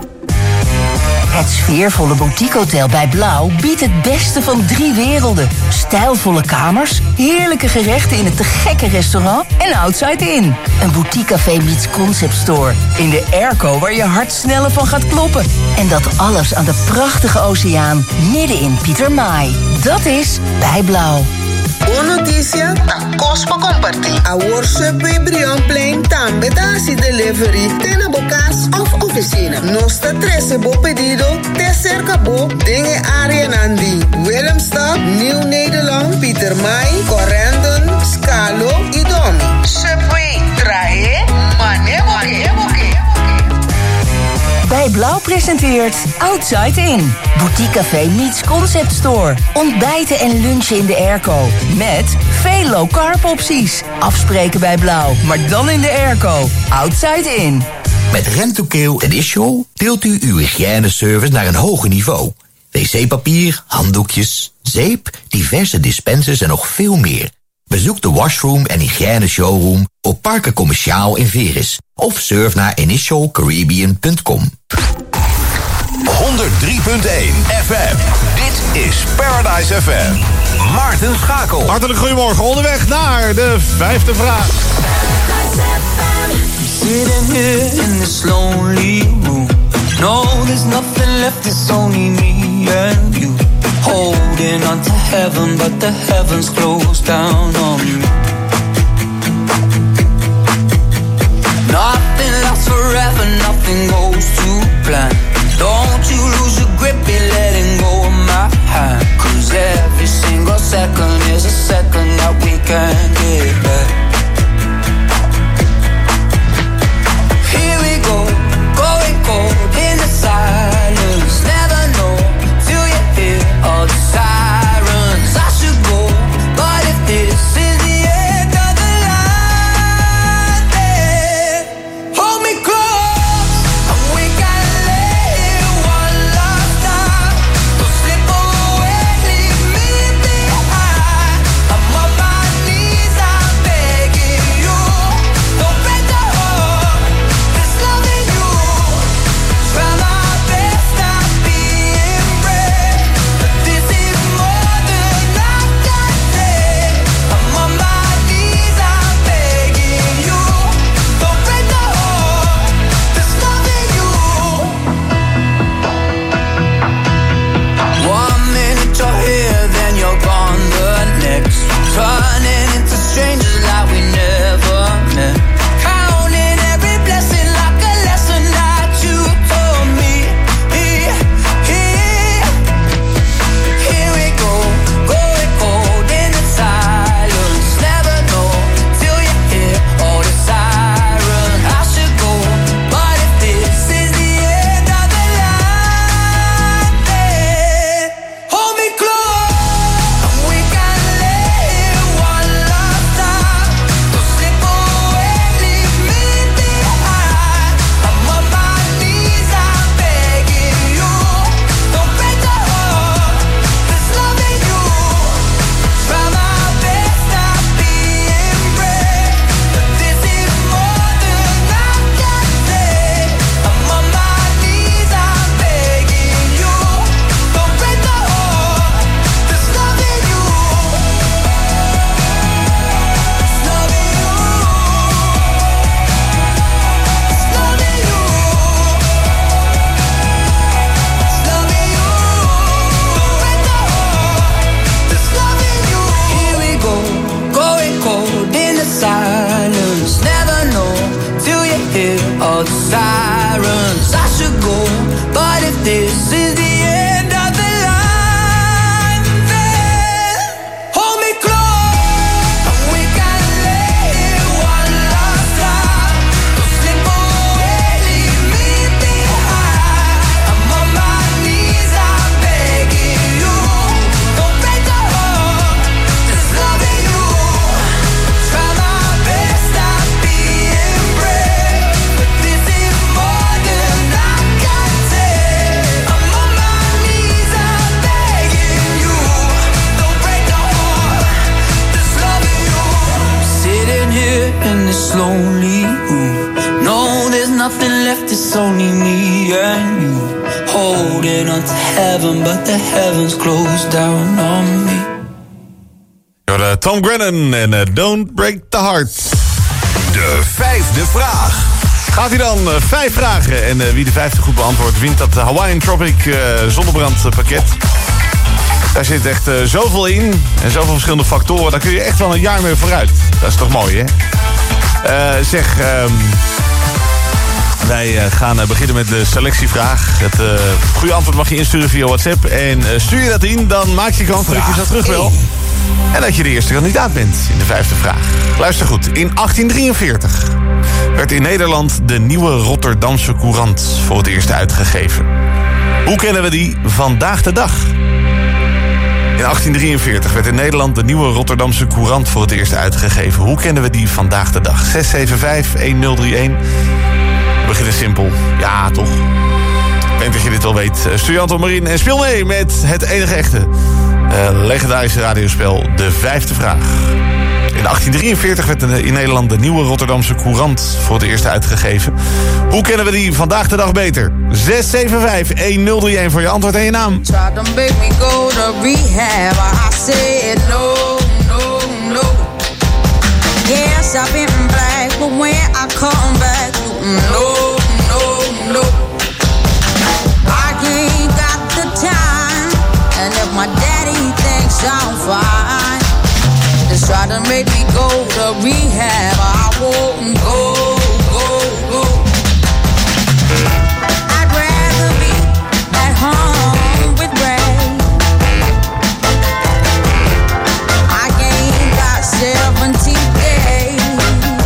Het sfeervolle boutiquehotel bij Blauw biedt het beste van drie werelden. Stijlvolle kamers, heerlijke gerechten in het te gekke restaurant en Outside In. Een boutiquecafé meets concept store. In de airco waar je hart sneller van gaat kloppen. En dat alles aan de prachtige oceaan midden in Pietermaai. Dat is bij Blauw. Boa notícia, tá cospa compartilhar. A workshop em Brianplein também dá se delivery. Tem na bocas of oficina. Nós tá trece bo pedido, te cerca bo, dinge área nandi. Willemstad, Nieuw Nederland, Pietermaai, Corendon, Scalo e Domi. Subway, trae, maneboke. Bij Blauw presenteert Outside In. Boutiquecafé meets concept store. Ontbijten en lunchen in de airco. Met veel low-carb opties. Afspreken bij Blauw, maar dan in de airco. Outside In. Met Rentokil en Issuel tilt u uw hygiëneservice naar een hoger niveau. Wc-papier, handdoekjes, zeep, diverse dispensers en nog veel meer. Bezoek de washroom en hygiëne showroom op Parken Commerciaal in Veris. Of surf naar initial caribbean punt com. honderd drie punt één F M. Dit is Paradise F M. Maarten Schakel. Hartelijk goedemorgen. Onderweg naar de vijfde vraag. Sitting here in this lonely room. No, there's nothing left, it's only me and you. Holding on to heaven, but the heavens closed down on me. Nothing lasts forever, nothing goes to plan. Don't you lose your grip, be letting go of my hand. Cause every single second is a second that we can't get back. Here we go, going cold in the silence. Never know till you hear all the sirens. I should go, but if this is the end of the line, then hold me close, and we can lay here one last time. Don't slip away, leave me behind. I'm on my knees, I'm begging you. Don't break the heart that's loving you. Try my best not being brave, but this is more than I can say. I'm on my knees, I'm begging you. Don't break the heart that's loving you. One minute you're here, then you're gone the next. Turning into strangers like we never met. Counting every blessing like a lesson that you told me. Here, here, here we go, going cold in the silence. Never know till you hear all the sirens. I should go, but if this is the end of the line, then hold me close, and we can lay here one last time. Don't slip away, leave me behind. I'm on my knees, I'm begging you. Don't break the heart that's loving you. Try my best not being brave, but this is more than I can say. I'm on my knees, I'm begging you. Don't break the heart that's loving you. It's loving you. It's loving you. It's loving you. Don't break the heart that's loving you. Here we go, going cold in the silence. Never know till you hear all the sirens. I should go, but if this is the end of the line, then hold me close, and we can lay here one last time. Don't slip away, leave me behind. I'm on my knees, I'm begging you. Don't break the heart that's loving you. Try my best not being brave, but this is more than I can say. I'm on my knees, I'm begging you. Don't break the heart that's loving you. Sitting here in this lonely room. No, there's nothing left, it's only me and you. Holding on to heaven, but the heavens closed down on me. Door uh, Tom Grennan en uh, Don't Break the Heart. De vijfde vraag. Gaat hij dan uh, vijf vragen. En uh, wie de vijfde goed beantwoordt, wint dat Hawaiian Tropic uh, zonnebrandpakket. Daar zit echt uh, zoveel in. En zoveel verschillende factoren. Daar kun je echt wel een jaar mee vooruit. Dat is toch mooi, hè? Uh, zeg, um, wij uh, gaan uh, beginnen met de selectievraag. Het uh, goede antwoord mag je insturen via WhatsApp. En uh, stuur je dat in, dan maak je kans dat ik je zo terugbel. En dat je de eerste kandidaat bent in de vijfde vraag. Luister goed. In achttien drieënveertig werd in Nederland de Nieuwe Rotterdamse Courant voor het eerst uitgegeven. Hoe kennen we die vandaag de dag? In achttien drieënveertig werd in Nederland de Nieuwe Rotterdamse Courant voor het eerst uitgegeven. Hoe kennen we die vandaag de dag? zes zeven vijf een nul drie een. We beginnen simpel. Ja, toch? Ik denk dat je dit wel weet. Stuur je antwoord maar in en speel mee met het enige echte uh, legendarische radiospel De Vijfde Vraag. In achttien drieënveertig werd in Nederland de Nieuwe Rotterdamse Courant voor het eerst uitgegeven. Hoe kennen we die vandaag de dag beter? zes zeven vijf een nul drie een voor je antwoord en je naam. Try to make me go to rehab. I said no, no, no. Yes, I've been black, but when I come back, no, no, no. I ain't got the time, and if my daddy thinks I'm fine, just try to make me go to rehab. I won't go, go, go. I'd rather be at home with Ray. I ain't got seventeen days,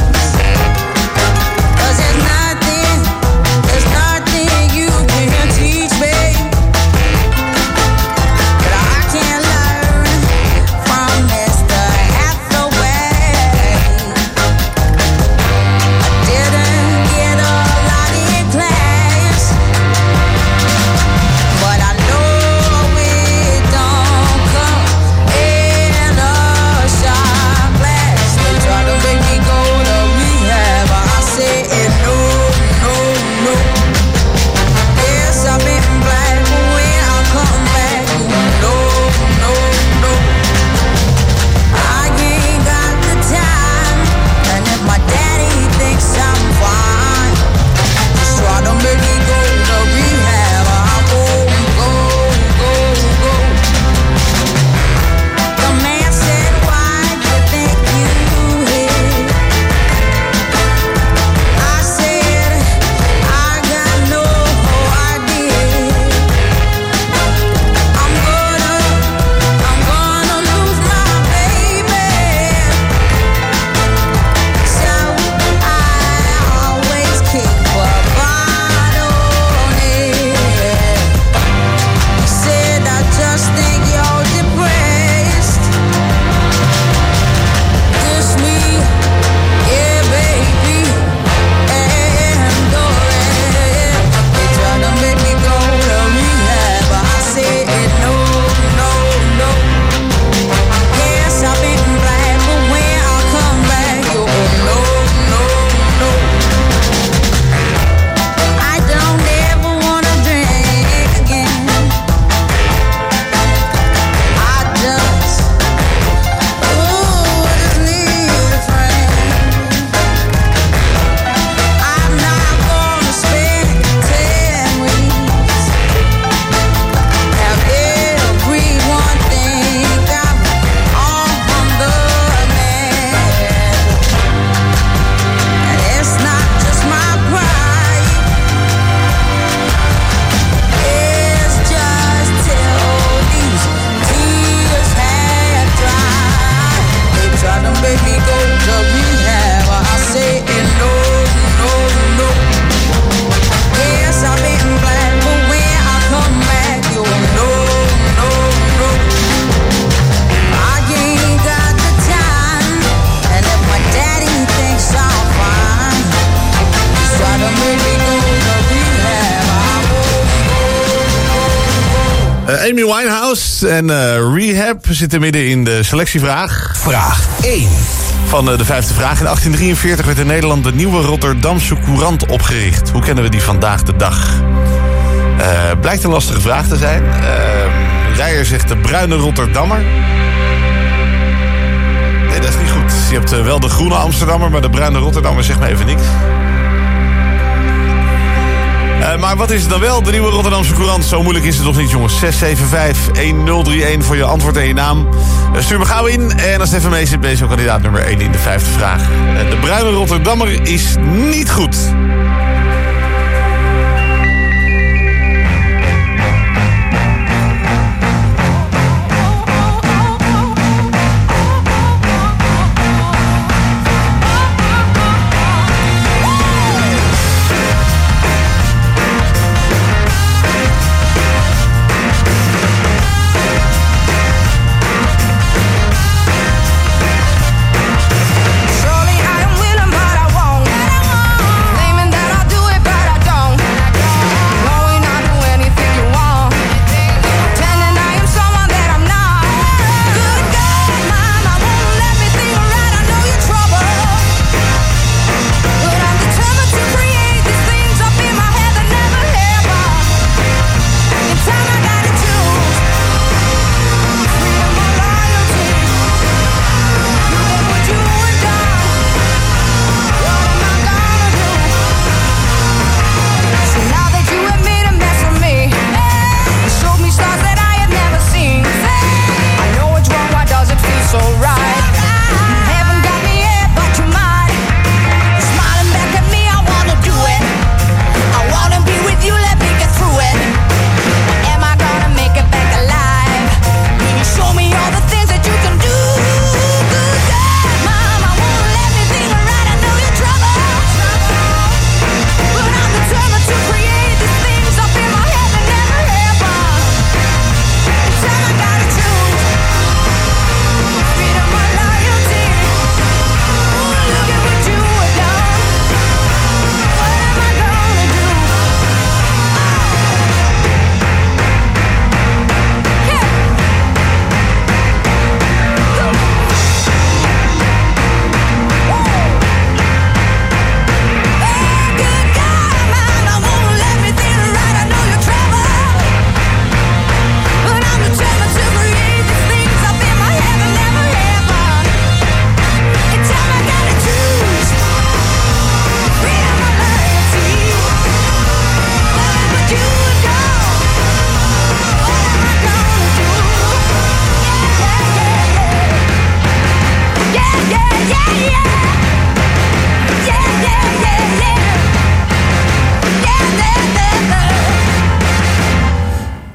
'cause there's nothing, there's nothing you can teach me that I can learn from Mister Hathaway. I didn't get a lot in class, but I know it don't come in a shot glass. They try to make me go to rehab, I said no, no, no. Yes, I've been black, but when I come back, no, no, no. I ain't got the time, and if my daddy thinks I'm fine, just try to make me go to rehab. I won't go, go, go. The man said, why do you think you hit? I said, I got no idea. I'm gonna, I'm gonna lose my baby. So I always keep a bottle on it. He said, I just think you're depressed. Kiss me, yeah, baby, and go ahead. They try to make me go to rehab, but I said no, no, no. Yes, I've been black, but when I come back, you no, no, no. I don't ever wanna drink again. I just, ooh, I just need a friend. I'm not gonna spend ten weeks. Have everyone think I'm on the man. And it's not just my pride. It's just till these tears had dried. They try to make me go to rehab. I say no, no, no. Yes, I've been black, but when I come back, you no, no, no. I ain't got the time, and if my daddy thinks I'm fine, just try to make me go to rehab. I won't. Uh, Amy Winehouse en uh, Rehab zitten midden in de selectievraag. Vraag één. Van uh, de vijfde vraag. In achttien drieënveertig werd in Nederland de Nieuwe Rotterdamse Courant opgericht. Hoe kennen we die vandaag de dag? Uh, blijkt een lastige vraag te zijn. Uh, Rijer zegt de Bruine Rotterdammer. Nee, dat is niet goed. Je hebt uh, wel de Groene Amsterdammer, maar de Bruine Rotterdammer zegt me even niks. Uh, maar wat is het dan wel, de Nieuwe Rotterdamse Courant? Zo moeilijk is het toch niet, jongens. zes zeven vijf een nul drie een voor je antwoord en je naam. Uh, stuur me gauw in. En als het even mee zit, ben je zo kandidaat nummer één in de vijfde vraag. Uh, de Bruine Rotterdammer is niet goed. Surely I am willing, but I won't. Claiming that I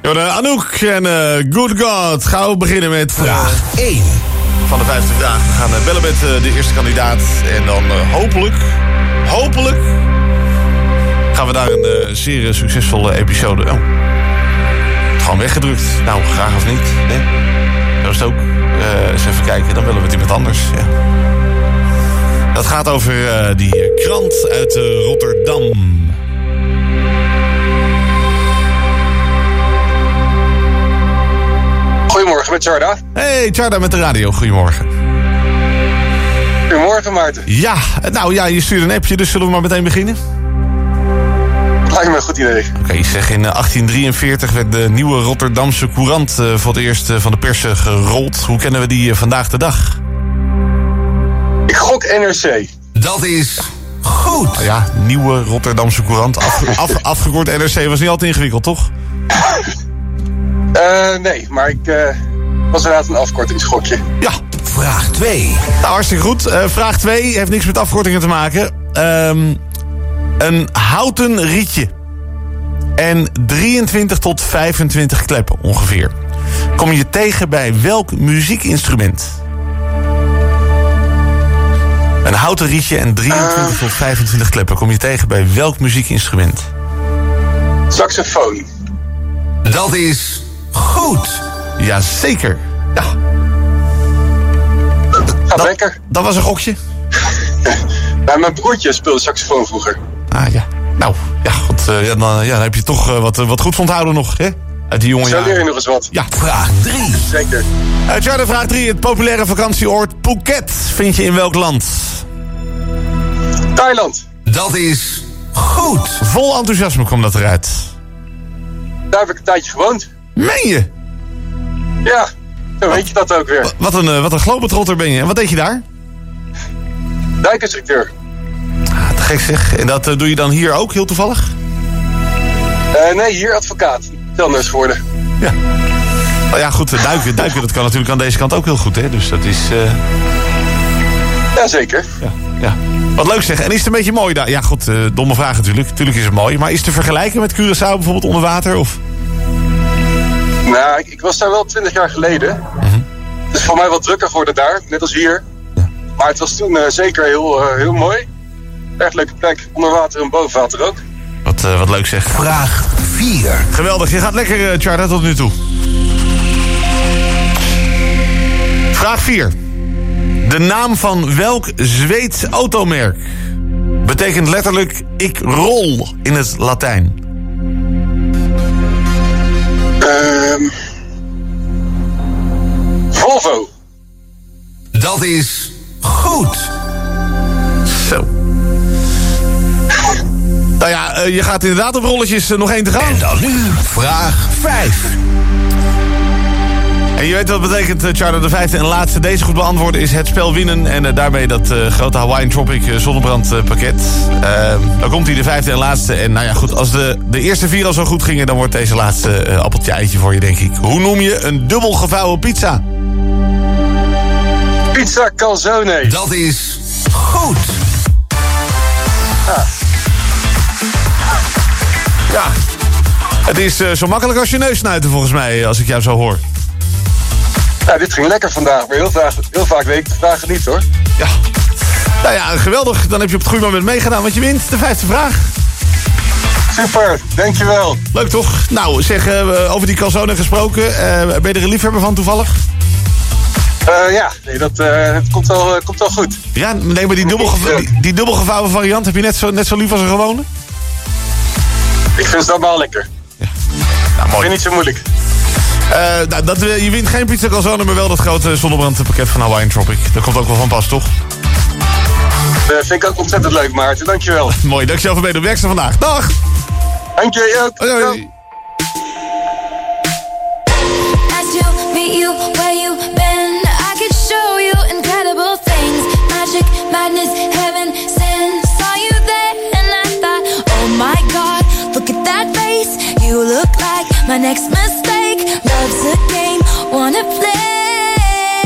Jorden, Anouk en uh, Good God. Gaan we beginnen met vraag één van de vijftig dagen. We gaan uh, bellen met uh, de eerste kandidaat. En dan uh, hopelijk, hopelijk... gaan we daar een uh, zeer succesvolle episode... Oh, gewoon weggedrukt. Nou, graag of niet. Nee. Dat is het ook. Uh, eens even kijken, dan willen we met iemand anders. Ja. Dat gaat over uh, die krant uit uh, Rotterdam. Goedemorgen, met Charda. Hey, Charda met de radio. Goedemorgen. Goedemorgen, Maarten. Ja, nou ja, je stuurt een appje, dus zullen we maar meteen beginnen? Dat lijkt me een goed idee. Oké, okay, zeg, in achttien drieënveertig werd de nieuwe Rotterdamse Courant uh, voor het eerst uh, van de pers uh, gerold. Hoe kennen we die uh, vandaag de dag? Ik gok N R C. Dat is goed. Nou ja, nieuwe Rotterdamse Courant. Af, af, afgekort N R C was niet altijd ingewikkeld, toch? Uh, nee, maar ik uh, was inderdaad een afkortingsgokje. Ja, vraag twee. Nou, hartstikke goed. Uh, vraag twee heeft niks met afkortingen te maken. Um, een houten rietje. En drieëntwintig tot vijfentwintig kleppen ongeveer. Kom je tegen bij welk muziekinstrument? Een houten rietje en drieëntwintig uh, tot vijfentwintig kleppen. Kom je tegen bij welk muziekinstrument? Saxofoon. Dat is goed. Jazeker. Ja. Gaat dat, lekker. Dat was een gokje. Nou, mijn broertje speelde saxofoon vroeger. Ah ja. Nou, ja, goed, uh, ja, dan, ja, dan heb je toch uh, wat, uh, wat goed onthouden nog, hè? Uit die jonge jaren. Zo leer je nog eens wat. Ja, vraag drie. Zeker. Uit Charda, vraag drie. Het populaire vakantieoord Phuket vind je in welk land? Thailand. Dat is goed. Vol enthousiasme kwam dat eruit. Daar heb ik een tijdje gewoond. Meen je? Ja, dan weet je dat ook weer. Wat een, uh, wat een globetrotter ben je. En wat deed je daar? Dijkinstructeur. Ah, te gek zeg. En dat uh, doe je dan hier ook, heel toevallig? Uh, nee, hier advocaat. Telners geworden. Ja. Nou ja, goed, duiken, duiken dat kan natuurlijk aan deze kant ook heel goed, hè? Dus dat is... Uh... Jazeker. Ja, ja. Wat leuk zeg. En is het een beetje mooi daar? Ja, goed, uh, domme vraag natuurlijk. Tuurlijk is het mooi. Maar is het te vergelijken met Curaçao bijvoorbeeld onder water? Of? Nou, ik, ik was daar wel twintig jaar geleden. Mm-hmm. Het is voor mij wat drukker geworden daar, net als hier. Ja. Maar het was toen uh, zeker heel, uh, heel mooi. Erg leuke plek. Onder water en boven water ook. Wat, uh, wat leuk zeg. Vraag vier. Geweldig, je gaat lekker, uh, Charda, tot nu toe. Vraag vier. De naam van welk Zweeds automerk betekent letterlijk ik rol in het Latijn? Um, Volvo. Dat is goed. Zo. Nou ja, uh, je gaat inderdaad op rolletjes uh, nog één te gaan. En dan nu vraag vijf. En je weet wat betekent, uh, Charda, de vijfde en laatste. Deze goed beantwoorden is het spel winnen. En uh, daarmee dat uh, grote Hawaiian Tropic uh, zonnebrandpakket. Uh, dan komt hij de vijfde en laatste. En nou ja, goed, als de, de eerste vier al zo goed gingen... dan wordt deze laatste uh, appeltje eitje voor je, denk ik. Hoe noem je een dubbel gevouwen pizza? Pizza calzone. Dat is goed. Ah. Ja, het is uh, zo makkelijk als je neus snuiten volgens mij, als ik jou zo hoor. Ja, dit ging lekker vandaag, maar heel, vaak, heel vaak weet ik de vragen niet, hoor. Ja, nou ja, geweldig. Dan heb je op het goede moment meegedaan, want je wint de vijfde vraag. Super, dankjewel. Leuk toch? Nou, zeg, uh, over die calzone gesproken, uh, ben je er een liefhebber van toevallig? Uh, ja, nee, dat uh, het komt, wel, uh, komt wel goed. Ja, nee, maar die, dubbelgeva- die, die dubbelgevouwen variant heb je net zo, net zo lief als een gewone? Ik vind het allemaal lekker. Ja. Nou, mooi. Ik vind niet zo moeilijk. Uh, nou, dat, uh, je wint geen pizza calzone, maar wel dat grote zonnebrandpakket van Hawaiian Tropic. Dat komt ook wel van pas, toch? Dat uh, vind ik ook ontzettend leuk, Maarten. Dankjewel. Mooi, dankjewel voor de werkster vandaag. Dag! Dank je, je ook. Hoi, hoi. Madness, heaven sent, saw you there, and I thought, oh my God, look at that face. You look like my next mistake. Love's a game, wanna play.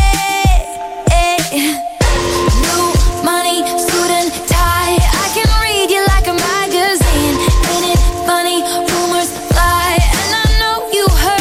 New money, suit and tie. I can read you like a magazine. Ain't it funny? Rumors fly, and I know you heard.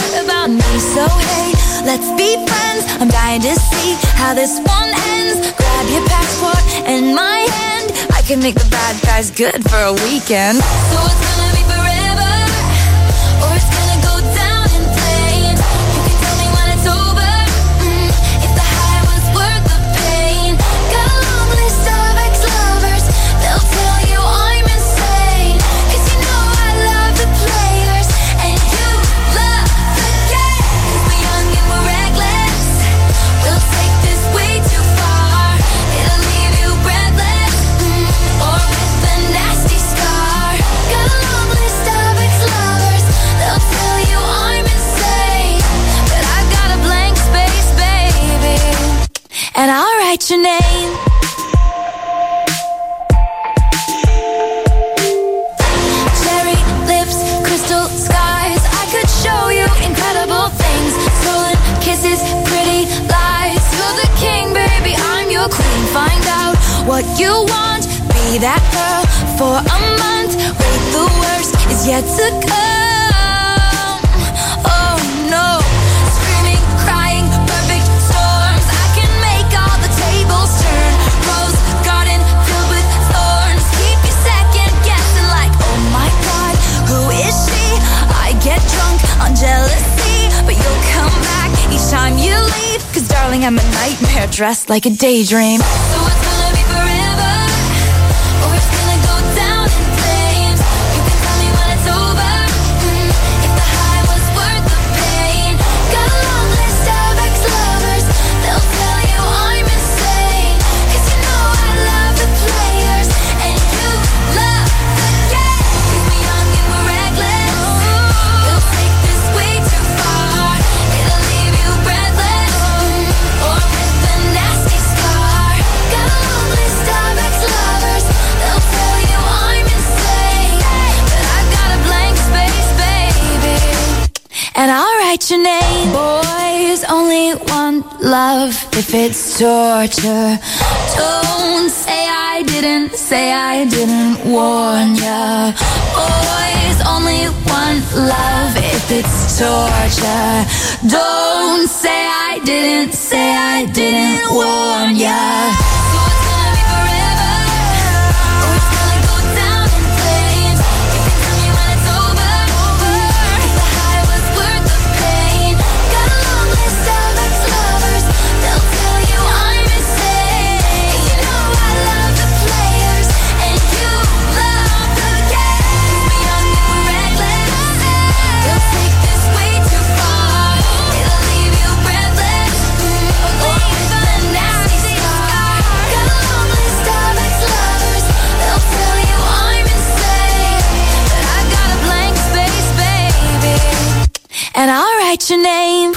let's be friends. I'm dying to see how this one ends. Grab your passport and my hand. I can make the bad guys good for a weekend. So it's gonna be forever, or it's gonna go down in flames. You can tell me when it's over, mm, if the high was worth the pain. Got a long list of ex-lovers, they'll tell you I'm insane. Cause you know I love the players, and you love the game. Cause we're young and we're reckless, we'll take this way too far. It'll leave you breathless, mm, or with a nasty scar. Got a long list of ex-lovers, they'll tell you I'm insane. But I've got a blank space, baby, and I'll write your name. Cherry lips, crystal skies, I could show you incredible things. Stolen kisses, pretty lies. You're the king, baby, I'm your queen. Find out what you want, be that girl for a month. Wait, the worst is yet to come. Oh no, screaming, crying, perfect storms. I can make all the tables turn. Rose garden filled with thorns. Keep you second guessing like, oh my god, who is she? I get drunk on jealousy, but you'll come back each time you leave. Cause darling, I'm a nightmare dressed like a daydream. So it's gonna be forever, or it's gonna go down in flames. You can tell me when it's over, mm, if the high was worth the pain. Got a long list of ex-lovers, they'll tell you I'm insane. Cause you know I love the players, and you love the game. Cause we're young and we're reckless, we'll take this way too far. It'll leave you breathless, mm, or with a nasty scar. Got a long list of ex-lovers, they'll tell you I'm insane. But I've got a blank space, baby, and I'll write your name. Boys only want love if it's torture. Don't say I didn't, say I didn't warn ya. Boys only want love if it's torture. Don't say I didn't, say I didn't warn ya. So it's gonna be forever, or it's gonna go down in flames. You can tell me when it's over, if the high was worth the pain. Got a long list of ex-lovers, they'll tell you I'm insane. Cause you know I love the players, and you love the game. We're young and we're reckless, we'll take this way too far. It'll leave you breathless, mm, or with a nasty scar. Got a long list of ex-lovers, they'll tell you I'm insane. But I've got a blank space, baby, and I'll write your name.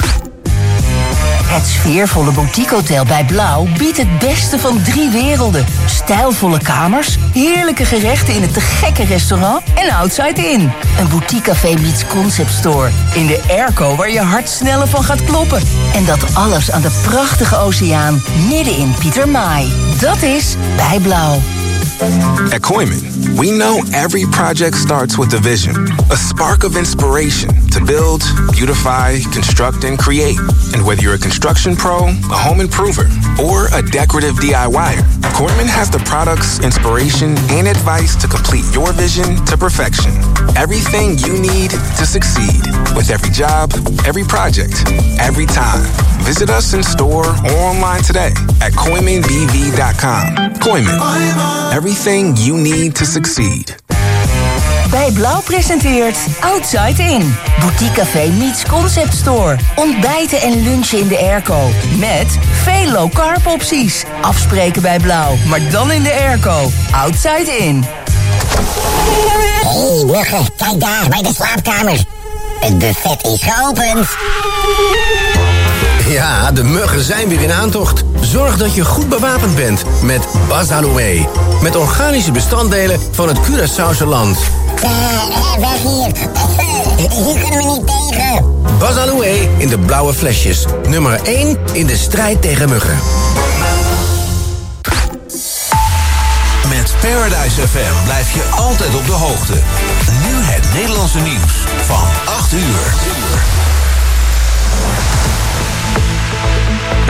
Het sfeervolle boutiquehotel bij Blauw biedt het beste van drie werelden. Stijlvolle kamers, heerlijke gerechten in het te gekke restaurant en Outside In. Een boutiquecafé meets concept store. In de airco waar je hart sneller van gaat kloppen. En dat alles aan de prachtige oceaan midden in Pietermaai. Dat is bij Blauw. At Koyman, we know every project starts with a vision, a spark of inspiration to build, beautify, construct, and create. And whether you're a construction pro, a home improver, or a decorative DIYer, Koyman has the products, inspiration, and advice to complete your vision to perfection. Everything you need to succeed with every job, every project, every time. Visit us in store or online today at Koyman B V dot com. Koyman. Everything you need to succeed. Bij Blauw presenteert Outside In. Boutiquecafé meets concept store. Ontbijten en lunchen in de airco. Met veel low-carb opties. Afspreken bij Blauw, maar dan in de airco. Outside In. Hé, hey, muggen, kijk daar, bij de slaapkamer. Het buffet is geopend. Ja, de muggen zijn weer in aantocht. Zorg dat je goed bewapend bent met Bazaloe. Met organische bestanddelen van het Curaçaose land. Uh, uh, weg hier. Uh, hier kunnen we niet tegen. Bazaloe in de blauwe flesjes. Nummer één in de strijd tegen muggen. Met Paradise F M blijf je altijd op de hoogte. Nu het Nederlandse nieuws van acht uur.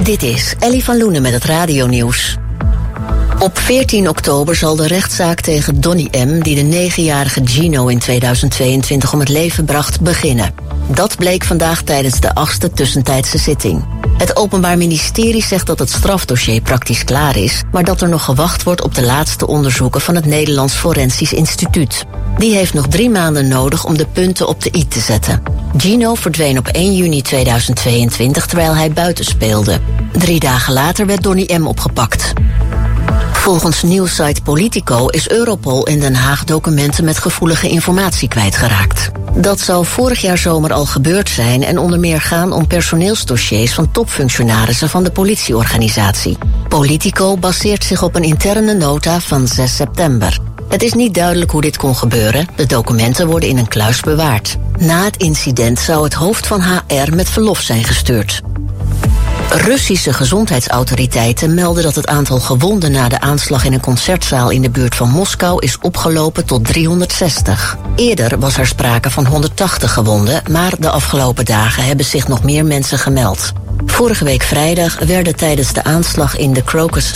Dit is Ellie van Loenen met het radionieuws. Op veertien oktober zal de rechtszaak tegen Donny M., die de negenjarige Gino in tweeduizend tweeëntwintig om het leven bracht, beginnen. Dat bleek vandaag tijdens de achtste tussentijdse zitting. Het Openbaar Ministerie zegt dat het strafdossier praktisch klaar is, maar dat er nog gewacht wordt op de laatste onderzoeken van het Nederlands Forensisch Instituut. Die heeft nog drie maanden nodig om de punten op de i te zetten. Gino verdween op één juni tweeduizend tweeëntwintig terwijl hij buiten speelde. Drie dagen later werd Donny M. opgepakt. Volgens nieuwssite Politico is Europol in Den Haag documenten met gevoelige informatie kwijtgeraakt. Dat zou vorig jaar zomer al gebeurd zijn en onder meer gaan om personeelsdossiers van topfunctionarissen van de politieorganisatie. Politico baseert zich op een interne nota van zes september. Het is niet duidelijk hoe dit kon gebeuren. De documenten worden in een kluis bewaard. Na het incident zou het hoofd van H R met verlof zijn gestuurd. Russische gezondheidsautoriteiten melden dat het aantal gewonden na de aanslag in een concertzaal in de buurt van Moskou is opgelopen tot driehonderdzestig. Eerder was er sprake van honderdtachtig gewonden, maar de afgelopen dagen hebben zich nog meer mensen gemeld. Vorige week vrijdag werden tijdens de aanslag in de Crocus